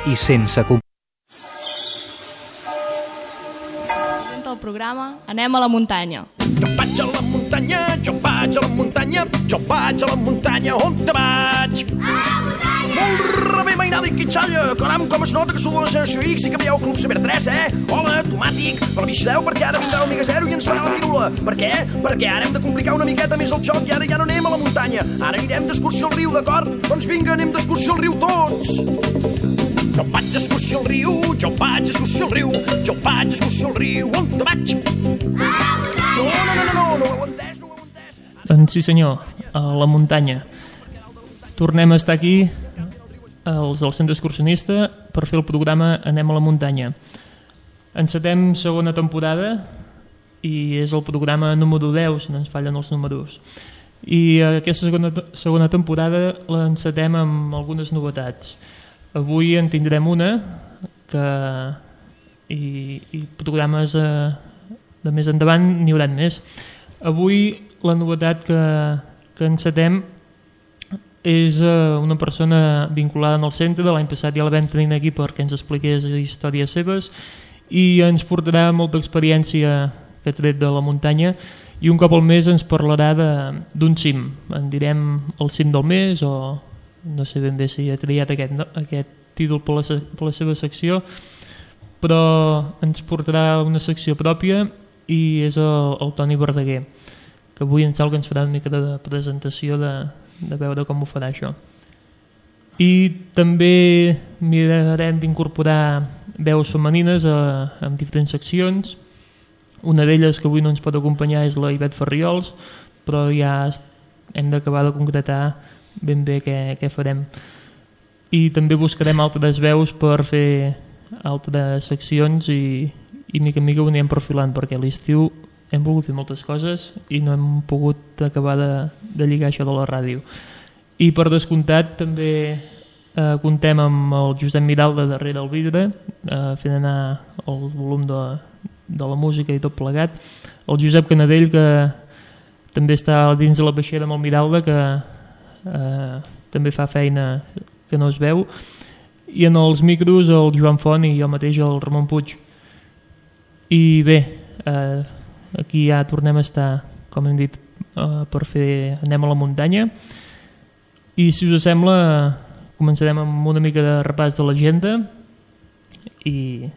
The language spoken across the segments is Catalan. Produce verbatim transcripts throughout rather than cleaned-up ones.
i sense comprar. El programa Anem a la muntanya. Jo vaig a la muntanya, jo vaig a la muntanya, jo vaig a la muntanya, on te vaig? A la muntanya! Molt rebé, mainada i quitxalla, caram, com es nota que sou de la generació X i que veieu Club Ciber tres, eh? Hola, tomàtic, però vigileu perquè ara vindrà l'Omega Zero i ens farà la pirula. Per què? Perquè ara hem de complicar una miqueta més el joc i ara ja no anem a la muntanya. Ara anirem d'excursió al riu, d'acord? Doncs vinga, anem d'excursió al riu tots! Jo vaig d'excursió al riu, jo vaig d'excursió al riu, jo vaig d'excursió al riu, on te vaig? A la muntanya! No, no, no, no, no, no ho heu entès, no ho heu entès. Doncs sí senyor, a la muntanya. Tornem a estar aquí, els del centre excursionista, per fer el programa Anem a la muntanya. Encetem segona temporada i és el programa número deu, si no ens fallen els números. I aquesta segona, segona temporada l'encetem amb algunes novetats. Avui en tindrem una que i, i programes eh, de més endavant n'hi haurà més. Avui la novetat que, que encetem és eh, una persona vinculada al centre. L'any passat ja la vam tenir aquí perquè ens expliqués històries seves i ens portarà molta experiència que ha tret de la muntanya i un cop al mes ens parlarà d'un cim. En direm el cim del mes o no sé ben bé si ha triat aquest, no? aquest títol per la, per la seva secció, però ens portarà una secció pròpia i és el, el Toni Verdaguer, que avui em sembla que ens farà una mica de presentació de, de veure com ho farà això. I també mirarem d'incorporar veus femenines a, a diferents seccions. Una d'elles que avui no ens pot acompanyar és la Ivet Farriols, però ja hem d'acabar de concretar ben bé què, què farem. I també buscarem altres veus per fer altres seccions i, i mica en mica ho anirem perfilant, perquè a l'estiu hem volgut fer moltes coses i no hem pogut acabar de, de lligar això de la ràdio. I per descomptat també eh, contem amb el Josep Miralda darrere el vidre, eh, fent anar el volum de, de la música i tot plegat. El Josep Canadell, que també està dins de la peixera amb el Miralda, que eh, també fa feina que no es veu, i en els micros el Joan Font i jo mateix el Ramon Puig. I bé, eh, aquí ja tornem a estar, com hem dit, eh, per fer Anem a la muntanya, i si us sembla començarem amb una mica de repàs de l'agenda i...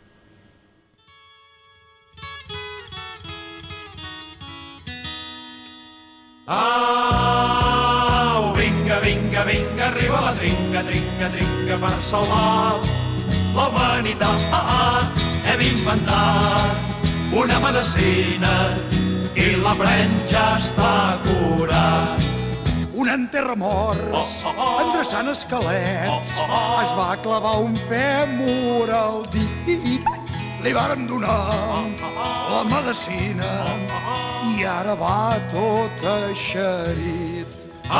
Au, vinga, vinga, vinga, arriba la trinca, trinca, trinca per salvar la humanitat. Ah, ah, hem inventat una medicina i la pren ja està curat. Un enterramorts, oh, oh, oh. endreçant esquelets, oh, oh, oh. es va clavar un fèmur al dit. Li vàrem donar oh, oh, oh. la medicina oh, oh, oh. i ara va tot eixerit.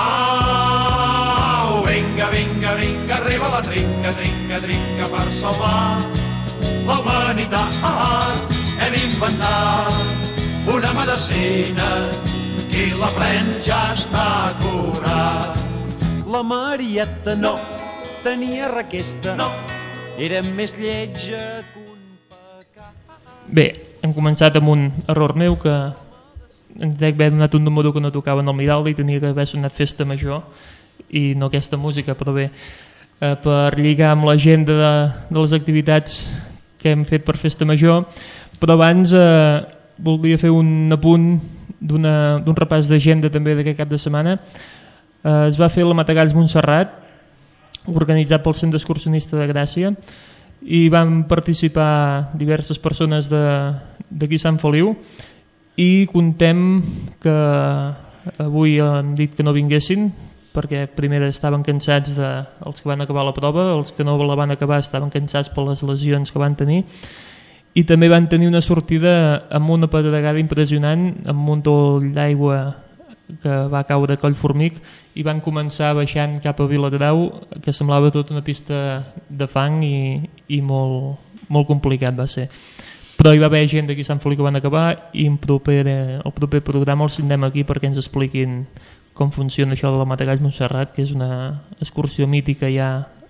Au, vinga, vinga, vinga, arriba la trinca, trinca, trinca per salvar la humanitat. Ah, hem inventat una medicina qui la pren ja està curat. La Marieta no, no tenia requesta, no. era més lletja que un pecat. Bé, hem començat amb un error meu, que ens dec haver donat un número que no tocava en el Miralda i tenia que haver sonat Festa Major i no aquesta música, però bé, eh, per lligar amb l'agenda de, de les activitats que hem fet per Festa Major. Però abans eh, voldria fer un apunt d'un repàs d'agenda també d'aquest cap de setmana. Eh, es va fer la Matagalls Montserrat, organitzat pel Centre Excursionista de Gràcia, i van participar diverses persones d'aquí Sant Feliu, i contem que avui hem dit que no vinguessin perquè primer estaven cansats de, els que van acabar la prova, els que no la van acabar estaven cansats per les lesions que van tenir, i també van tenir una sortida amb una pedregada impressionant, amb un toll d'aigua que va caure a Collformic, i van començar baixant cap a Viladrau, que semblava tota una pista de fang i, i molt, molt complicat va ser. Però hi va haver gent d'aquí a Sant Feliu que van acabar, i el proper, el proper programa els tindrem aquí perquè ens expliquin com funciona això de la Matagalls Montserrat, que és una excursió mítica ja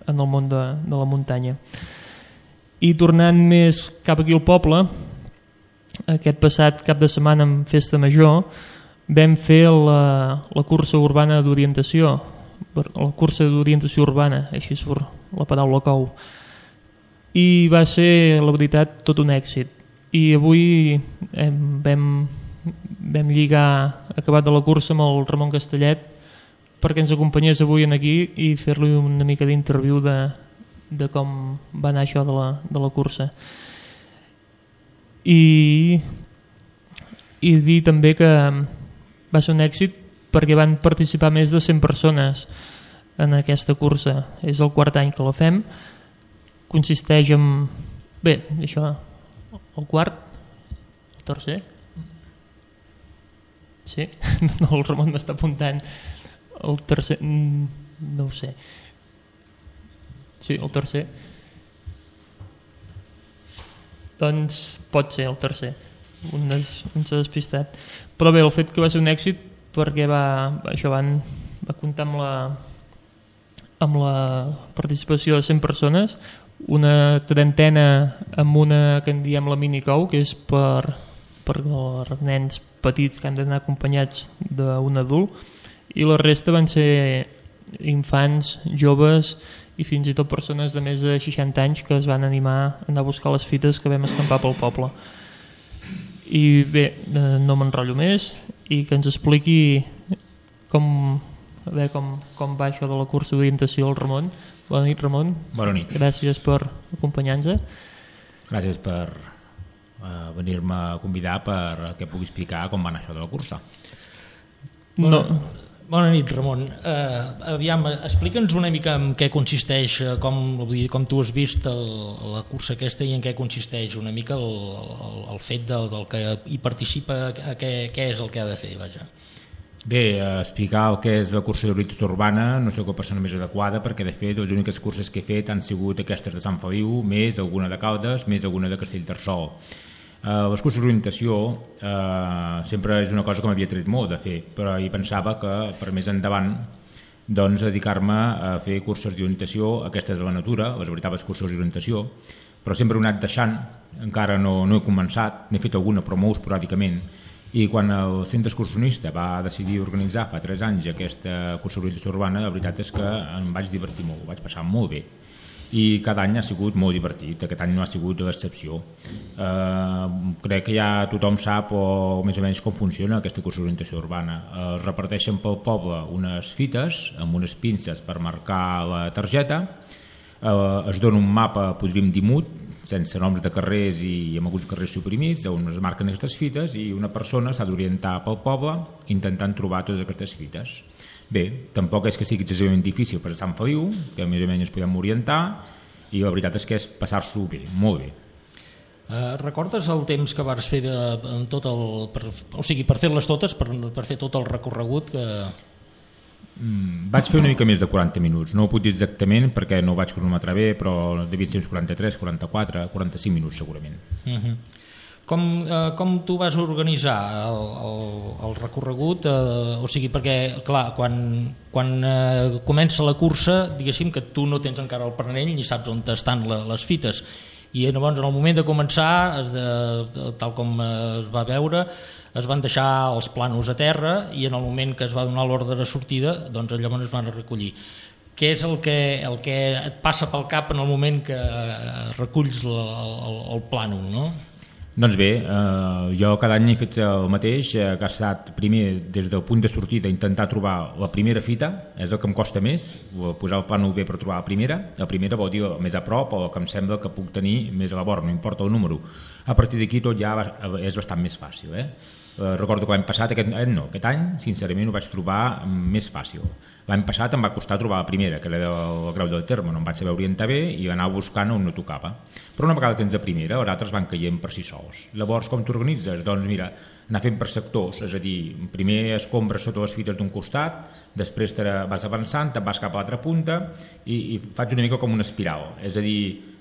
en el món de, de la muntanya. I tornant més cap aquí al poble, aquest passat cap de setmana en Festa Major vam fer la, la cursa urbana d'orientació, la cursa d'orientació urbana, així surt la paraula cou, i va ser, la veritat, tot un èxit. I avui eh, vam, vam lligar, acabat de la cursa, amb el Ramon Castellet perquè ens acompanyés avui aquí i fer-li una mica d'interviu de, de com va anar això de la, de la cursa. I, i dir també que va ser un èxit perquè van participar més de cent persones en aquesta cursa. És el quart any que la fem. Consisteix en... Bé, això, el quart, el tercer? Sí? No, el Ramon m'està apuntant. El tercer... No ho sé. Sí, el tercer. Doncs pot ser el tercer. Un, des, un s'ha despistat. Però bé, el fet que va ser un èxit perquè va, això van, va comptar amb la, amb la participació de cent persones, una trentena amb una que en diem la minicou, que és per, per els nens petits que han d'anar acompanyats d'un adult, i la resta van ser infants, joves i fins i tot persones de més de seixanta anys que es van animar a anar a buscar les fites que vam escampar pel poble. I bé, no m'enrotllo més i que ens expliqui com, a veure, com, com va això de la cursa d'orientació al Ramon. Bona nit, Ramon. Bona nit. Gràcies per acompanyar-nos. Gràcies per uh, venir-me a convidar perquè pugui explicar com va anar això de la cursa. No. Bona nit, Ramon. Uh, aviam, explica'ns una mica en què consisteix, com, vull dir, com tu has vist el, la cursa aquesta i en què consisteix una mica el, el, el fet del, del que hi participa, què, què és el que ha de fer, vaja. Bé, explicar el que és la cursa d'orientació urbana no soc la persona més adequada perquè de fet les úniques curses que he fet han sigut aquestes de Sant Feliu, més alguna de Caldes, més alguna de Castellterçol. Uh, les curses d'orientació uh, sempre és una cosa que m'havia tret molt de fer, però hi pensava que per més endavant doncs, dedicar-me a fer curses d'orientació, aquestes de la natura, les veritables curses d'orientació, però sempre ho he anat deixant, encara no, no he començat, n'he fet alguna però molt esporàdicament, i quan el centre excursionista va decidir organitzar fa tres anys aquesta cursa d'orientació urbana, la veritat és que em vaig divertir molt, ho vaig passar molt bé. I cada any ha sigut molt divertit, aquest any no ha sigut l'excepció. Eh, crec que ja tothom sap o més o menys com funciona aquesta cursa d'orientació urbana. Eh, es reparteixen pel poble unes fites amb unes pinces per marcar la targeta, eh, es dona un mapa, podríem dir mut, sense noms de carrers i amb alguns carrers suprimits, on es marquen aquestes fites i una persona s'ha d'orientar pel poble intentant trobar totes aquestes fites. Bé, tampoc és que sigui excessivament difícil per a Sant Feliu, que més o menys podem orientar, i la veritat és que és passar-s'ho bé, molt bé. Uh, recordes el temps que vas fer en tot el, per, o sigui, per fer-les totes, per, per fer tot el recorregut? Que... Mm, vaig fer una mica més de quaranta minuts, no ho puc dir exactament perquè no ho vaig cronometrar bé, però devia ser uns quaranta-tres, quaranta-quatre, quaranta-cinc minuts segurament. Uh-huh. Com, eh, com tu vas organitzar el, el, el recorregut? Eh, o sigui, perquè, clar, quan, quan eh, comença la cursa, diguéssim que tu no tens encara el pernell ni saps on estan la, les fites. I llavors, en el moment de començar, es de, de, tal com es va veure, es van deixar els planos a terra i en el moment que es va donar l'ordre de sortida, doncs llavors es van recollir. Què és el que, el que et passa pel cap en el moment que reculls el, el, el plànol, no? Doncs bé, eh, jo cada any he fet el mateix, eh, que ha estat primer des del punt de sortida intentar trobar la primera fita, és el que em costa més, posar el plànol bé per trobar la primera, la primera vol dir més a prop o que em sembla que puc tenir més a la vora, no importa el número. A partir d'aquí tot ja és bastant més fàcil. Eh? Eh, recordo que l'any passat, aquest, eh, no, aquest any sincerament ho vaig trobar més fàcil. L'any passat em va costar trobar la primera, que era del Grau del Terme, no em vaig saber orientar bé i anar buscant on no tocava. Però una vegada tens la primera, els altres van caient per si sols. Llavors, com t'organitzes? Doncs mira, anar fent per sectors, és a dir, primer escombres sota les fites d'un costat, després te vas avançant, te'n vas cap a l'altra punta i, i faig una mica com una espiral, és a dir,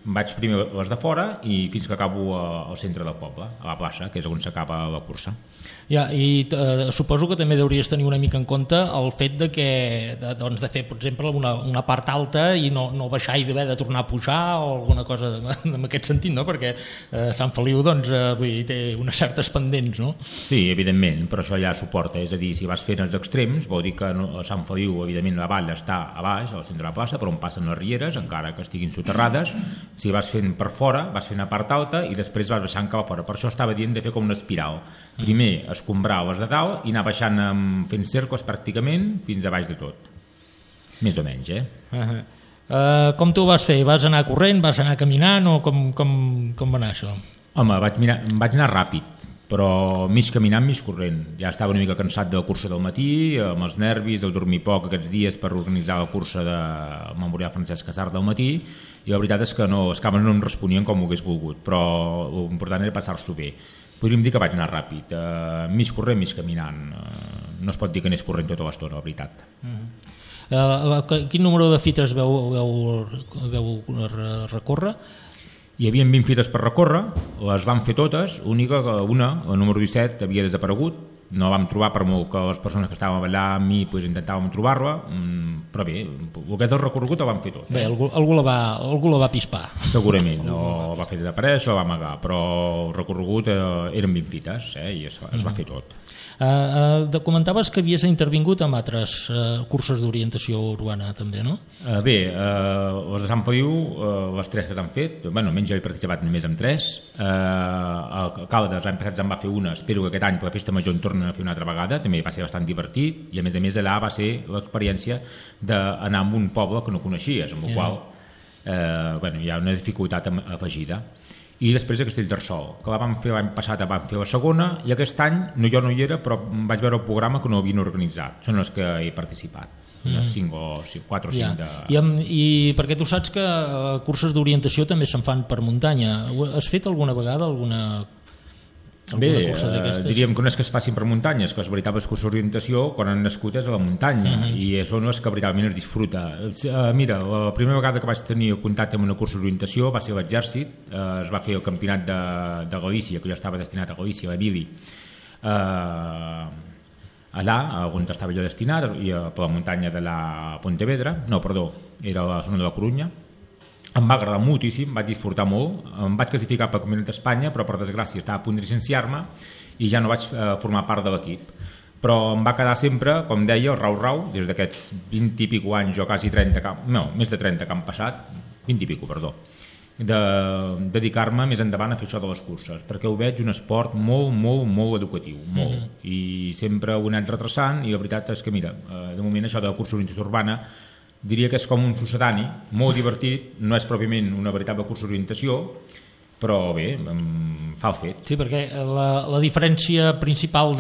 vaig primer les de fora i fins que acabo al centre del poble, a la plaça, que és on s'acaba la cursa. Ja, i eh, suposo que també hauries tenir una mica en compte el fet de que de, doncs de fer, per exemple, una, una part alta i no, no baixar i d'haver de tornar a pujar o alguna cosa de, en aquest sentit, no? Perquè eh, Sant Feliu doncs, eh, vull dir, té unes certes pendents, no? Sí, evidentment, però això ja suporta, és a dir, si vas fent els extrems, vol dir que no, a Sant Feliu, evidentment, la vall està a baix, al centre de la plaça, per on passen les rieres, encara que estiguin soterrades. Si vas fent per fora, vas fent a part alta i després vas baixant cap a fora. Per això estava dient de fer com una espiral. Primer escombrar les de dalt i anar baixant fent cercles pràcticament fins a baix de tot. Més o menys, eh? Uh -huh. uh, com tu ho vas fer? Vas anar corrent? Vas anar caminant? O com, com, com va anar això? Home, vaig, mirar, vaig anar ràpid, però mig caminant, mig corrent. Ja estava una mica cansat de la cursa del matí, amb els nervis, el dormir poc aquests dies per organitzar la cursa de Memorial Francesc Casart del matí, i la veritat és que no, les cames no em responien com ho hagués volgut, però l'important era passar-s'ho bé. Podríem dir que vaig anar ràpid, uh, mig corrent, mig caminant. Uh, no es pot dir que anés corrent tota l'estona, la veritat. Uh -huh. uh, quin número de fites veu, veu, veu recórrer? Hi havia vint fites per recórrer, les vam fer totes, única que una, el número disset, havia desaparegut, no vam trobar, per molt que les persones que estàvem allà amb mi pues, intentàvem trobar-la, però bé, el que és el recorregut el vam fer tot. Eh? Bé, algú, algú, la va, algú la va pispar. Segurament, no va fer desaparèixer, o va amagar, però el recorregut eh, eren vint fites, eh, i es, es va fer tot. Uh, uh, comentaves que havies intervingut amb altres uh, curses d'orientació urbana també, no? Uh, bé, uh, les de Sant Feliu, uh, les tres que s'han fet, bueno, almenys jo he participat només amb tres, uh, a Caldes l'any passat se'n va fer una, espero que aquest any per la festa major en tornen a fer una altra vegada, també va ser bastant divertit, i a més a més allà va ser l'experiència d'anar a un poble que no coneixies, amb el yeah. qual uh, bueno, hi ha una dificultat afegida. I després a Castellterçol, que la vam fer l'any passat, vam fer la segona, i aquest any no, jo no hi era, però vaig veure el programa que no havien organitzat, són els que he participat, mm. cinc o quatre o cinc. Ja. De... I, amb, I perquè tu saps que uh, curses d'orientació també se'n fan per muntanya, has fet alguna vegada alguna... Bé, eh, diríem que no és que es facin per muntanyes, que les veritables curses d'orientació quan han nascut és a la muntanya, uh -huh. i són les que veritablement es disfruta. Eh, mira, la primera vegada que vaig tenir contacte amb una cursa d'orientació va ser l'Exèrcit, eh, es va fer el campionat de, de Galícia, que jo estava destinat a Galícia, a Bili, eh, allà, on estava jo destinat, i a, per la muntanya de la Pontevedra, no, perdó, era la zona de la Corunya. Em va agradar moltíssim, vaig disfrutar molt, em vaig classificar per Campionat d'Espanya, però per desgràcia estava a punt de llicenciar-me i ja no vaig eh, formar part de l'equip. Però em va quedar sempre, com deia, el rau-rau, des d'aquests vint i pico anys o quasi trenta, que, no, més de trenta que han passat, vint i pico, perdó, de dedicar-me més endavant a fer això de les curses, perquè ho veig un esport molt, molt, molt educatiu, molt, mm-hmm. i sempre ho he anat retrasant, i la veritat és que, mira, eh, de moment això de la cursa d'orientació urbana diria que és com un sucedani, molt divertit, no és pròpiament una veritable cursa d'orientació, però bé, fa el fet. Sí, perquè la, la diferència principal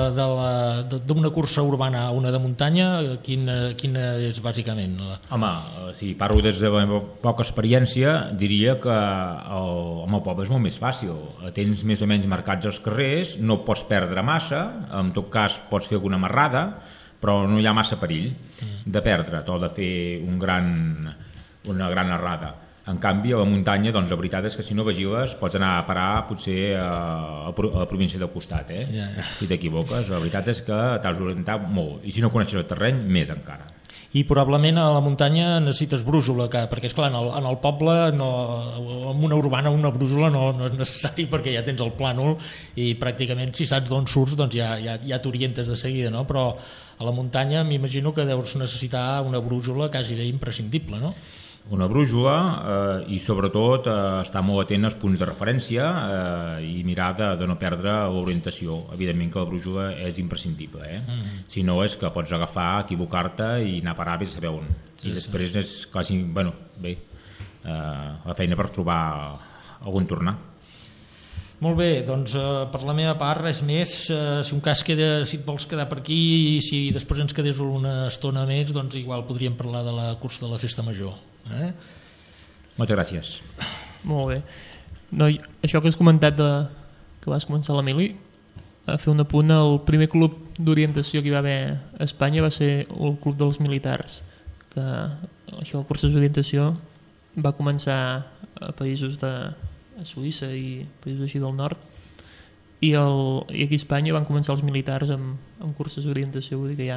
d'una cursa urbana a una de muntanya, quina, quina és bàsicament? La... Home, si parlo des de la meva poca experiència, diria que el, el poble és molt més fàcil. Tens més o menys marcats els carrers, no pots perdre massa, en tot cas pots fer alguna marrada, però no hi ha massa perill de perdre, o de fer un gran, una gran errada. En canvi, a la muntanya, doncs, la veritat és que si no vigiles pots anar a parar potser a, a la província del costat, eh? Yeah, yeah. Si t'equivoques. La veritat és que t'has d'orientar molt, i si no coneixes el terreny, més encara. I probablement a la muntanya necessites brújula, que, perquè esclar, en el, en el poble no, en una urbana una brújula no, no és necessari, perquè ja tens el plànol i pràcticament si saps d'on surts doncs ja, ja, ja t'orientes de seguida, no? Però a la muntanya m'imagino que deus necessitar una brújula quasi bé imprescindible, no? Una brújula eh, i sobretot eh, estar molt atent als punts de referència eh, i mirar de, de no perdre l'orientació. Evidentment que la brújula és imprescindible, eh? Mm-hmm. Si no és que pots agafar, equivocar-te i anar a parar a saber on. Sí, I després sí. és quasi, bueno, bé, eh, la feina per trobar algun tornar. Molt bé, doncs eh, per la meva part res més, eh, si un cas queda, si et vols quedar per aquí i si després ens quedés una estona més, doncs igual podríem parlar de la cursa de la Festa Major. Eh? Moltes gràcies. Molt bé. No, això que has comentat de, que vas començar l'Emili, a fer un apunt, el primer club d'orientació que hi va haver a Espanya va ser el Club dels Militars, que això, curses d'orientació, va començar a països de a Suïssa i països així del nord, i, el, i aquí a Espanya van començar els militars amb, amb curses d'orientació, vull dir que ja,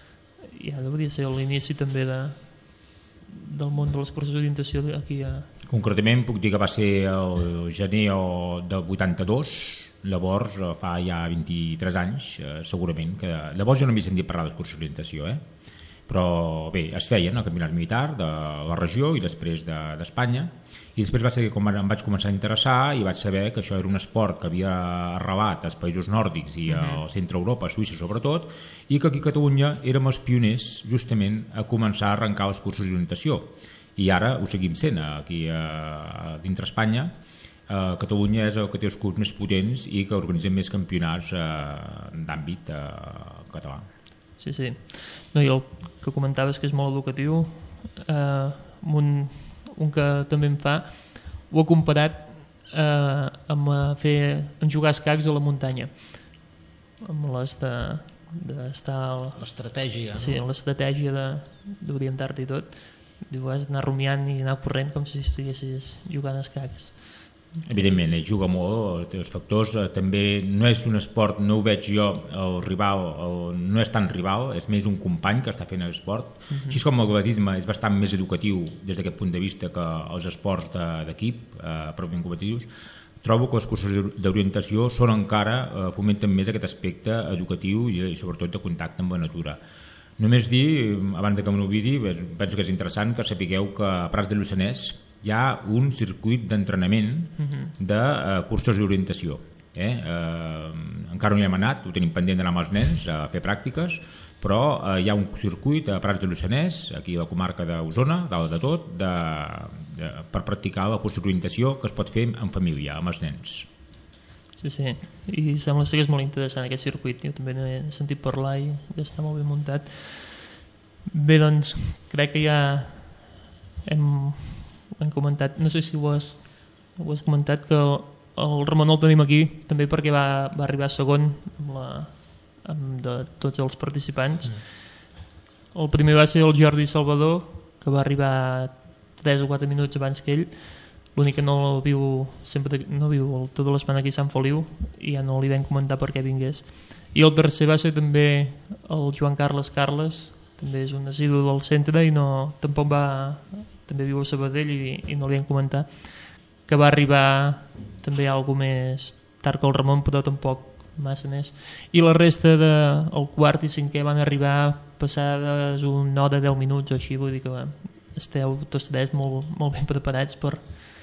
ja devia ser l'inici també de, del món de les curses d'orientació aquí a... Concretament puc dir que va ser el gener del vuitanta-dos, llavors fa ja vint-i-tres anys, eh, segurament, que llavors jo no m'he sentit parlar de curses d'orientació, eh? Però bé, es feien al campionat militar de la regió i després d'Espanya, i després va ser que em vaig començar a interessar i vaig saber que això era un esport que havia arrelat als països nòrdics i al centre Europa, a Suïssa sobretot, i que aquí a Catalunya érem els pioners justament a començar a arrencar els cursos d'orientació, i ara ho seguim sent aquí a, dintre Espanya. eh, Catalunya és el que té els clubs més potents i que organitzem més campionats eh, d'àmbit eh, català. Sí, sí. No, i el que comentaves que és molt educatiu, eh, un, un que també em fa, ho he comparat eh, amb, fer, amb jugar escacs a la muntanya, amb les de d'estar... L'estratègia, no? Sí, l'estratègia d'orientar-te i tot. Diu, has d'anar rumiant i anar corrent com si estiguessis jugant escacs. Evidentment, ell juga molt, té els factors, eh, també no és un esport, no ho veig jo, el rival, el, no és tan rival, és més un company que està fent l'esport. Uh-huh. Així com el atletisme és bastant més educatiu des d'aquest punt de vista que els esports d'equip, eh, pròpiament competitius, trobo que els cursos d'orientació són encara, eh, fomenten més aquest aspecte educatiu i, i sobretot de contacte amb la natura. Només dir, abans de que me n'oblidi, penso que és interessant que sapigueu que a Prats de Lluçanès hi ha un circuit d'entrenament de uh, cursos d'orientació. Eh? Uh, encara no hi hem anat, ho tenim pendent d'anar amb els nens a fer pràctiques, però uh, hi ha un circuit a Prats de Lluçanès, aquí a la comarca d'Osona, dalt de tot, de, de, per practicar la cursa d'orientació que es pot fer en família, amb els nens. Sí, sí, i sembla ser que és molt interessant aquest circuit, jo també n'he sentit parlar i ja està molt ben muntat. Bé, doncs, crec que ja hem, hem comentat, no sé si ho has, ho has comentat, que el, el Ramon el tenim aquí també perquè va, va arribar segon amb, la, amb de tots els participants. Mm. El primer va ser el Jordi Salvador, que va arribar tres o quatre minuts abans que ell. L'únic que no viu sempre no viu tota l'espana aquí a Sant Feliu i ja no li vam comentar per què vingués. I el tercer va ser també el Joan Carles Carles, també és un assidu del centre i no, tampoc va, també viu a Sabadell i, i no li vam comentar, que va arribar també algo més tard que el Ramon, però tampoc massa més. I la resta del de, quart i cinquè van arribar passades una hora, deu minuts o així, vull dir que va, esteu tots tres molt, molt ben preparats per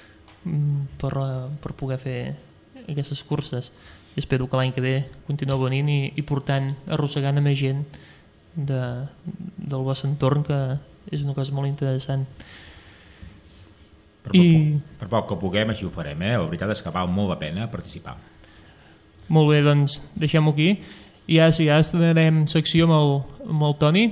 Per, per poder fer aquestes curses, i espero que l'any que ve continueu venint i, i portant, arrossegant a més gent de, del vostre entorn, que és una cosa molt interessant. Per, I... poc, per poc que puguem així ho farem, eh? La veritat és que val molt la pena participar. Molt bé, doncs deixem-ho aquí i ja, sí, ja estrenarem secció amb el, amb el Toni,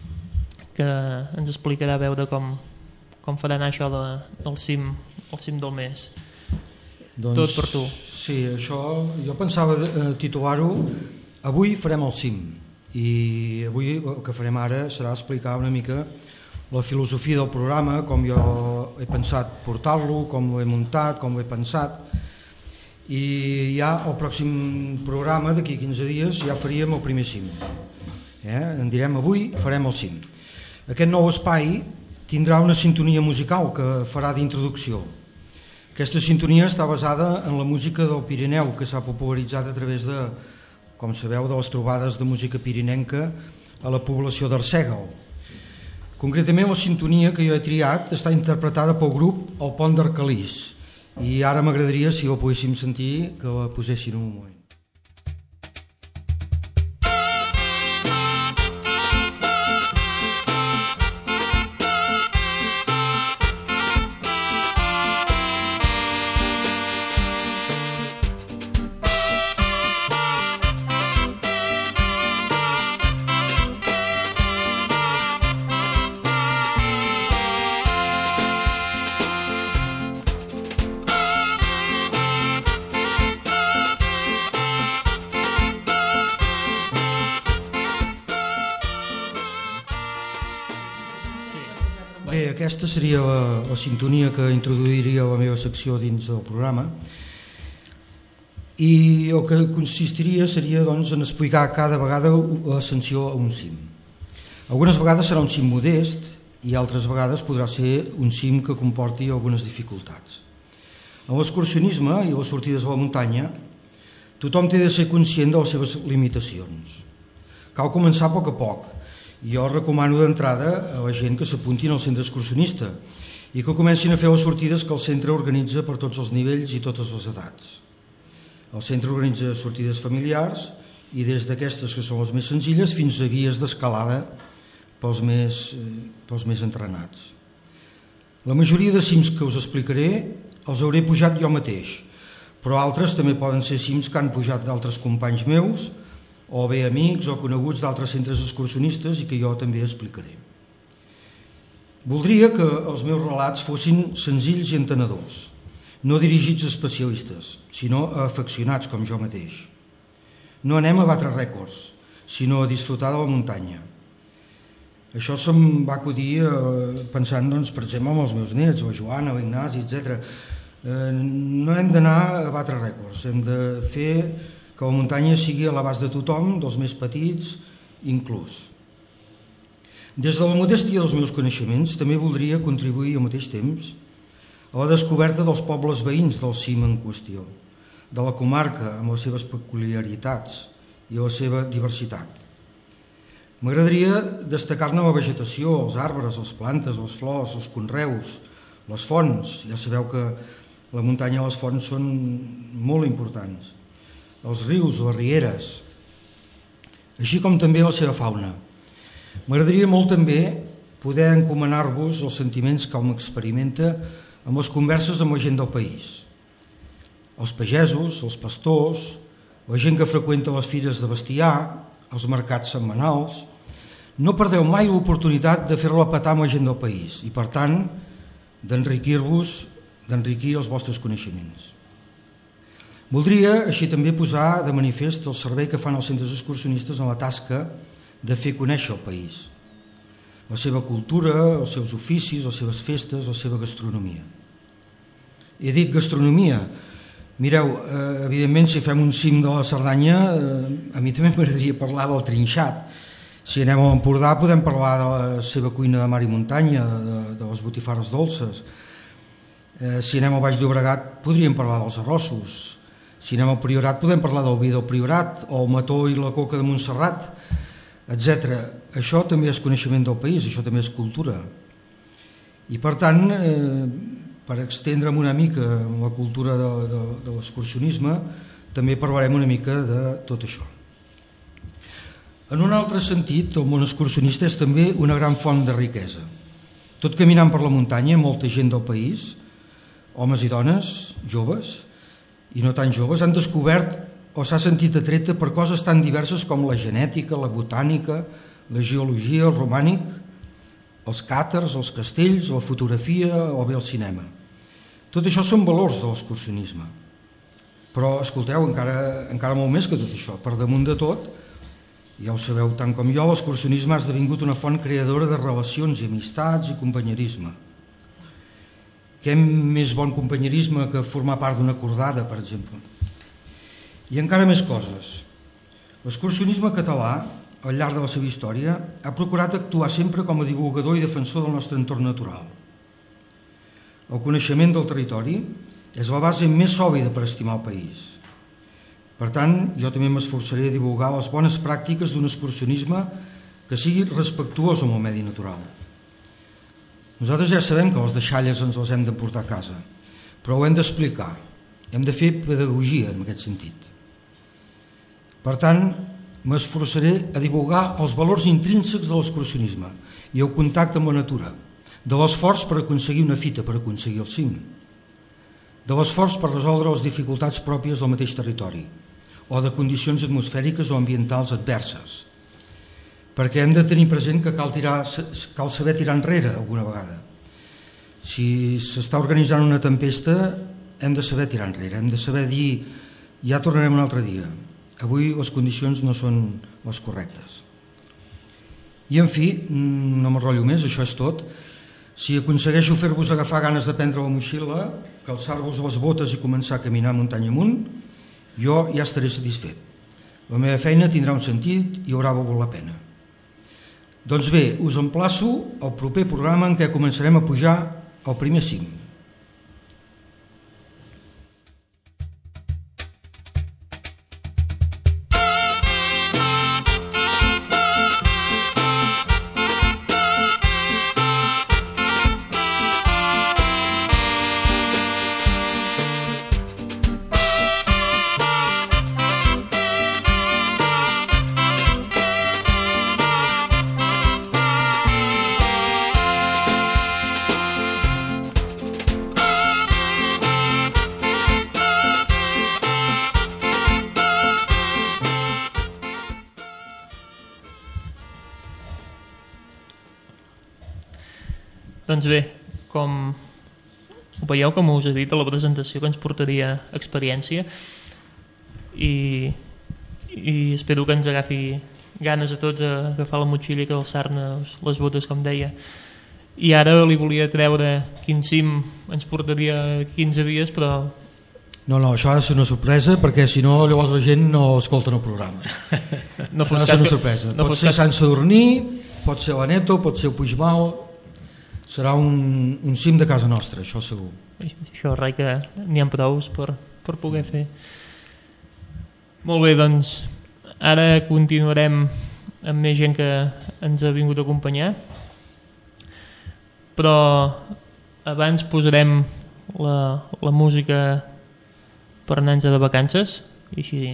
que ens explicarà a veure com, com farà anar això de, del cim el cim del mes. Doncs, tot per tu. Sí, això jo pensava eh, titular-ho Avui farem el cim, i avui el que farem ara serà explicar una mica la filosofia del programa, com jo he pensat portar-lo, com l'he muntat, com l'he pensat, i ja el pròxim programa d'aquí quinze dies ja faríem el primer cim, eh? En direm Avui farem el cim. Aquest nou espai tindrà una sintonia musical que farà d'introducció. Aquesta sintonia està basada en la música del Pirineu, que s'ha popularitzat a través de, com sabeu, de les trobades de música pirinenca a la població d'Arsèguel. Concretament, la sintonia que jo he triat està interpretada pel grup El Pont d'Arcalís, i ara m'agradaria, si la poguéssim sentir, que la posessin un moment. aquesta seria la, la sintonia que introduiria la meva secció dins del programa, i el que consistiria seria doncs, en explicar cada vegada l'ascensió a un cim. Algunes vegades serà un cim modest i altres vegades podrà ser un cim que comporti algunes dificultats. En l'excursionisme i les sortides a la muntanya, tothom té de ser conscient de les seves limitacions. Cal començar a poc a poc. Jo recomano d'entrada a la gent que s'apuntin al centre excursionista i que comencin a fer les sortides que el centre organitza per tots els nivells i totes les edats. El centre organitza sortides familiars i des d'aquestes que són les més senzilles fins a guies d'escalada pels més, pels més entrenats. La majoria de cims que us explicaré els hauré pujat jo mateix, però altres també poden ser cims que han pujat d'altres companys meus o bé amics o coneguts d'altres centres excursionistes i que jo també explicaré. Voldria que els meus relats fossin senzills i entenedors, no dirigits a especialistes, sinó a afeccionats com jo mateix. No anem a batre rècords, sinó a disfrutar de la muntanya. Això se'm va acudir eh, pensant, doncs, per exemple, en els meus nets, la Joana, l'Ignasi, etcètera. Eh, no hem d'anar a batre rècords, hem de fer que la muntanya sigui a l'abast de tothom, dels més petits inclús. Des de la modèstia dels meus coneixements també voldria contribuir al mateix temps a la descoberta dels pobles veïns del cim en qüestió, de la comarca amb les seves peculiaritats i la seva diversitat. M'agradaria destacar-ne la vegetació, els arbres, les plantes, les flors, els conreus, les fonts. Ja sabeu que la muntanya i les fonts són molt importants. Els rius, les rieres, així com també la seva fauna. M'agradaria molt també poder encomanar-vos els sentiments que hom experimenta amb les converses amb la gent del país. Els pagesos, els pastors, la gent que freqüenta les fires de bestiar, els mercats setmanals. No perdeu mai l'oportunitat de fer-la petar amb la gent del país i, per tant, d'enriquir-vos, d'enriquir els vostres coneixements. Voldria així també posar de manifest el servei que fan els centres excursionistes en la tasca de fer conèixer el país, la seva cultura, els seus oficis, les seves festes, la seva gastronomia. He dit gastronomia. Mireu, eh, evidentment, si fem un cim de la Cerdanya, eh, a mi també m'agradaria parlar del trinxat. Si anem a l'Empordà podem parlar de la seva cuina de mar i muntanya, de, de les botifarres dolces. Eh, si anem al Baix Llobregat podríem parlar dels arrossos. Si anem al Priorat podem parlar del vi del Priorat, o el mató i la coca de Montserrat, etcètera. Això també és coneixement del país, això també és cultura. I per tant, eh, per estendre'm una mica en la cultura de, de, de l'excursionisme, també parlarem una mica de tot això. En un altre sentit, el món excursionista és també una gran font de riquesa. Tot caminant per la muntanya, molta gent del país, homes i dones, joves i no tan joves, han descobert o s'ha sentit atreta per coses tan diverses com la genètica, la botànica, la geologia, el romànic, els càters, els castells, la fotografia o bé el cinema. Tot això són valors de l'excursionisme. Però, escolteu, encara, encara molt més que tot això. Per damunt de tot, ja ho sabeu tant com jo, l'excursionisme ha esdevingut una font creadora de relacions i amistats i companyerisme. Què més bon companyerisme que formar part d'una cordada, per exemple. I encara més coses. L'excursionisme català, al llarg de la seva història, ha procurat actuar sempre com a divulgador i defensor del nostre entorn natural. El coneixement del territori és la base més sòlida per estimar el país. Per tant, jo també m'esforçaré a divulgar les bones pràctiques d'un excursionisme que sigui respectuós amb el medi natural. Nosaltres ja sabem que les deixalles ens les hem de portar a casa, però ho hem d'explicar, hem de fer pedagogia en aquest sentit. Per tant, m'esforçaré a divulgar els valors intrínsecs de l'excursionisme i el contacte amb la natura, de l'esforç per aconseguir una fita, per aconseguir el cim, de l'esforç per resoldre les dificultats pròpies del mateix territori o de condicions atmosfèriques o ambientals adverses, perquè hem de tenir present que cal, tirar, cal saber tirar enrere alguna vegada. Si s'està organitzant una tempesta, hem de saber tirar enrere, hem de saber dir ja tornarem un altre dia, avui les condicions no són les correctes. I en fi, no m'enrotllo més, això és tot. Si aconsegueixo fer-vos agafar ganes de prendre la motxilla, calçar-vos les botes i començar a caminar muntanya amunt, jo ja estaré satisfet. La meva feina tindrà un sentit i haurà valgut la pena. Doncs bé, us emplaço al proper programa en què començarem a pujar al primer cim. Doncs bé, com ho veieu, com us he dit a la presentació, que ens portaria experiència i, i espero que ens agafi ganes a tots a agafar la motxilla i calçar-ne les botes, com deia. I ara li volia treure quin cim ens portaria quinze dies, però... No, no, això ha de ser una sorpresa, perquè si no llavors la gent no escolta el programa. No fos ha de ser una sorpresa. No pot ser Sant Sadurní, pot ser l'Aneto, pot ser el Puigmal... Serà un, un cim de casa nostra, això segur. Això, rai, que n'hi ha prous per, per poder fer. Molt bé, doncs, ara continuarem amb més gent que ens ha vingut a acompanyar, però abans posarem la, la música per anar-nos de vacances, i així...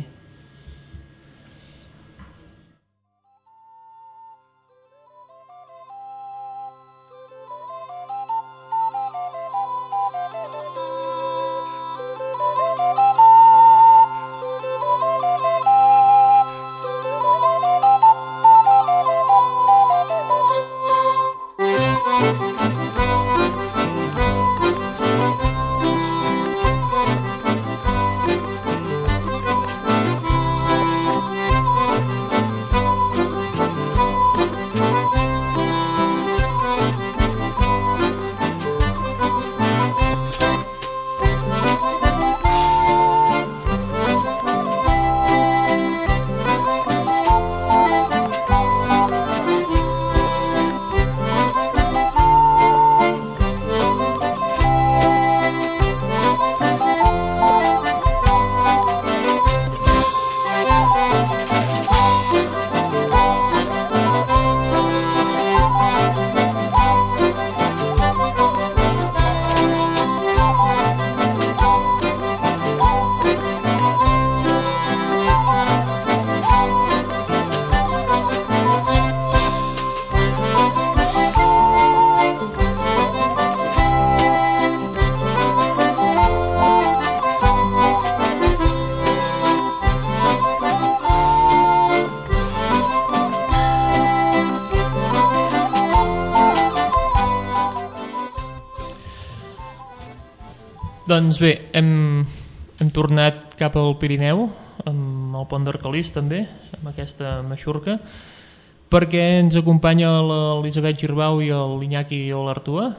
Doncs bé, hem, hem tornat cap al Pirineu, amb el Pont d'Arcalís també, amb aquesta Maxurca, perquè ens acompanya l'Elisabet Girbau i l'Iñaki Olartua,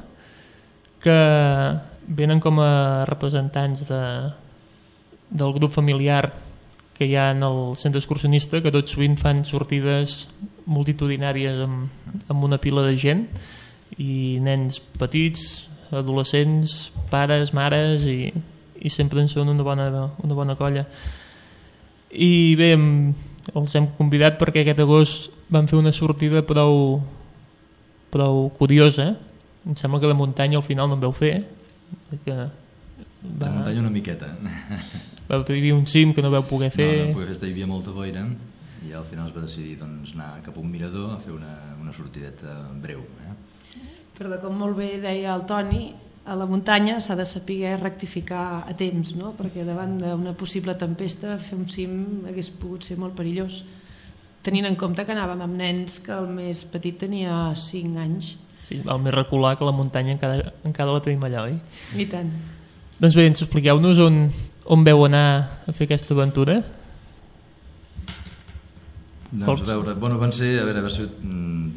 que venen com a representants de, del grup familiar que hi ha en el centre excursionista, que tot sovint fan sortides multitudinàries amb, amb una pila de gent, i nens petits, adolescents, pares, mares, i, i sempre en són una bona, una bona colla. I bé, els hem convidat perquè aquest agost van fer una sortida prou, prou curiosa. Em sembla que de muntanya al final no en veu fer. Que va... De muntanya una miqueta. Vau tenir un cim que no vau poder fer. No, no poder fer, hi havia molta boira, i al final es va decidir doncs, anar cap a un mirador a fer una, una sortideta breu. Eh? Perdó, com molt bé deia el Toni, a la muntanya s'ha de saber rectificar a temps, no? Perquè davant d'una possible tempesta fer un cim hagués pogut ser molt perillós, tenint en compte que anàvem amb nens que el més petit tenia cinc anys. Sí, val més recular que la muntanya encara, encara la tenim allà, oi? I tant. Doncs bé, ens expliqueu-nos on, on veu anar a fer aquesta aventura? Doncs a veure, bueno, van ser, a veure, va ser mm,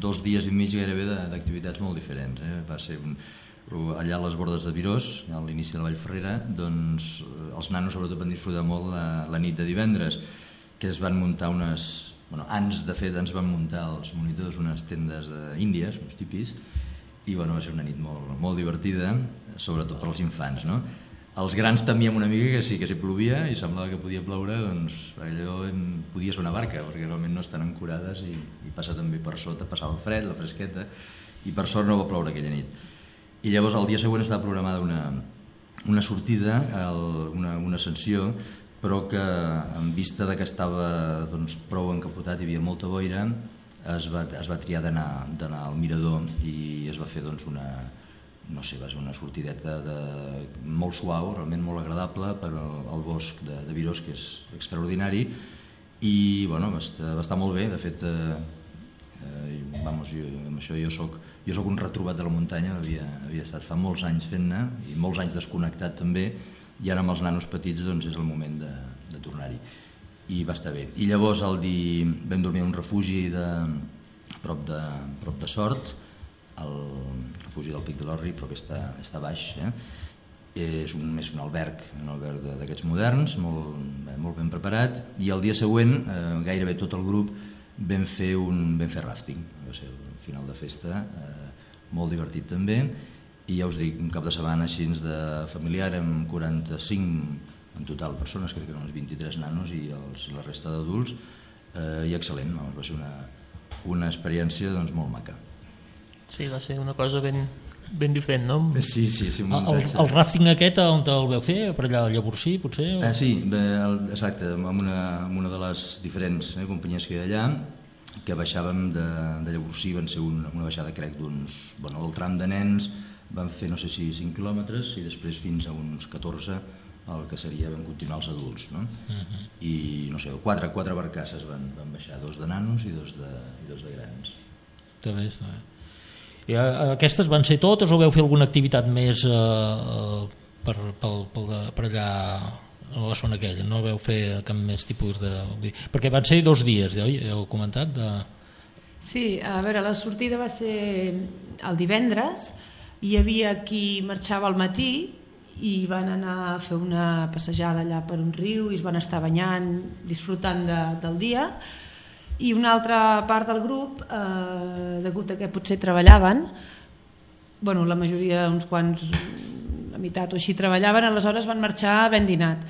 dos dies i mig gairebé d'activitats molt diferents. Eh? Va ser un, allà a les bordes de Virós, a l'inici de la Vallferrera, doncs els nanos sobretot van disfrutar molt la, la nit de divendres, que es van muntar unes... Bueno, ans de fet ens van muntar els monitors unes tendes índies, uns tipis, i bueno, va ser una nit molt, molt divertida, sobretot per als infants, no? Els grans temíem una mica que sí, que si plovia i semblava que podia ploure, doncs allò podia ser una barca, perquè realment no estan ancorades i, i passa també per sota, passava el fred, la fresqueta, i per sort no va ploure aquella nit. I llavors el dia següent estava programada una, una sortida, el, una, una ascensió, però que en vista de que estava doncs, prou encapotat, hi havia molta boira, es va, es va triar d'anar al mirador i es va fer doncs, una, no sé, va ser una sortideta de, molt suau, realment molt agradable per al, al bosc de, de Virós, que és extraordinari, i bueno, va, estar, va estar molt bé. De fet, eh, eh, vamos, jo, amb això jo soc, jo soc un retrobat de la muntanya, havia, havia estat fa molts anys fent-ne, i molts anys desconnectat també, i ara amb els nanos petits doncs, és el moment de, de tornar-hi, i va estar bé. I llavors el di... vam dormir a un refugi de, prop, de, prop de Sort, el refugi del Pic de l'Orri, però que està, està baix, eh? És un, més un alberg, un alberg d'aquests moderns, molt, molt ben preparat, i el dia següent, eh, gairebé tot el grup, vam fer, un, vam fer rafting, va ser el final de festa, eh, molt divertit també, i ja us dic, un cap de setmana així de familiar amb quaranta-cinc en total persones, crec que eren uns vint-i-tres nanos i els, la resta d'adults, eh, i excel·lent, va ser una, una experiència doncs, molt maca. Sí, va ser una cosa ben, ben diferent, no? Sí, sí, sí. El, el, el rafting aquest on el veu fer? Per allà a Llavorsí, potser? O... Ah, sí, bé, el, exacte, amb una, amb una de les diferents eh, companyies que hi ha allà, que baixàvem de, de Llavorsí, van ser una, una baixada, crec, d'uns... Bueno, el tram de nens van fer, no sé si cinc quilòmetres, i després fins a uns catorze, el que seria, vam continuar els adults, no? Uh-huh. I, no sé, quatre, quatre barcasses van, van baixar, dos de nanos i dos de, i dos de grans. Està bé, està bé. I aquestes van ser totes o veu fer alguna activitat més eh, per, per, per, per allà a la zona aquella? No veu fer cap més tipus de... Perquè van ser dos dies, oi? Heu comentat? De... Sí, a veure, la sortida va ser el divendres, hi havia qui marxava al matí i van anar a fer una passejada allà per un riu i es van estar banyant, disfrutant de, del dia, i una altra part del grup, eh, degut a que potser treballaven, bueno, la majoria, uns quants, la meitat o així treballaven, aleshores van marxar ben dinat.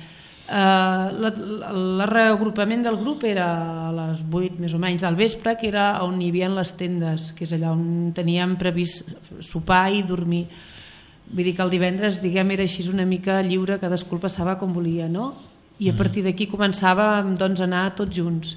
Eh, el reagrupament del grup era a les vuit més o menys del vespre, que era on hi havia les tendes, que és allà on teníem previst sopar i dormir. Vull dir que el divendres, diguem, era així una mica lliure, cadascú el passava com volia, no? I a partir d'aquí començàvem doncs, a anar tots junts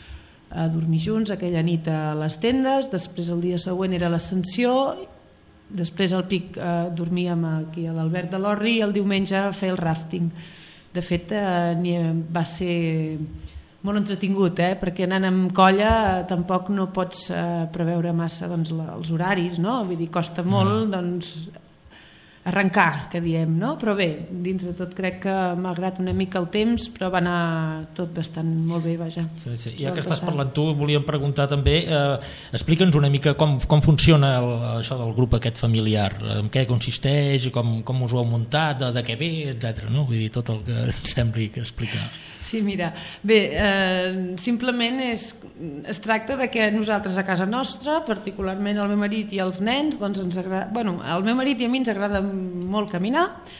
a dormir junts aquella nit a les tendes, després el dia següent era l'ascensió, després al pic eh, dormíem aquí a l'Albert de l'Orri i el diumenge a fer el rafting. De fet eh, va ser molt entretingut, eh? Perquè anant amb colla eh, tampoc no pots eh, preveure massa doncs, la, els horaris, no? Vull dir, costa molt doncs, arrencar, que diem, no? Però bé, dintre de tot crec que malgrat una mica el temps, però va anar tot bastant molt bé, vaja. Sí, sí. Ja que estàs parlant tu, volíem preguntar també, eh, explica'ns una mica com, com funciona el, això del grup aquest familiar, en què consisteix, com, com us ho heu muntat, de, de què ve, etcètera. No? Vull dir, tot el que et sembli que explicar. Sí, mira, bé, eh, simplement és, es tracta de que nosaltres a casa nostra, particularment el meu marit i els nens, doncs ens agrada, bueno, al meu marit i a mi ens agrada molt caminar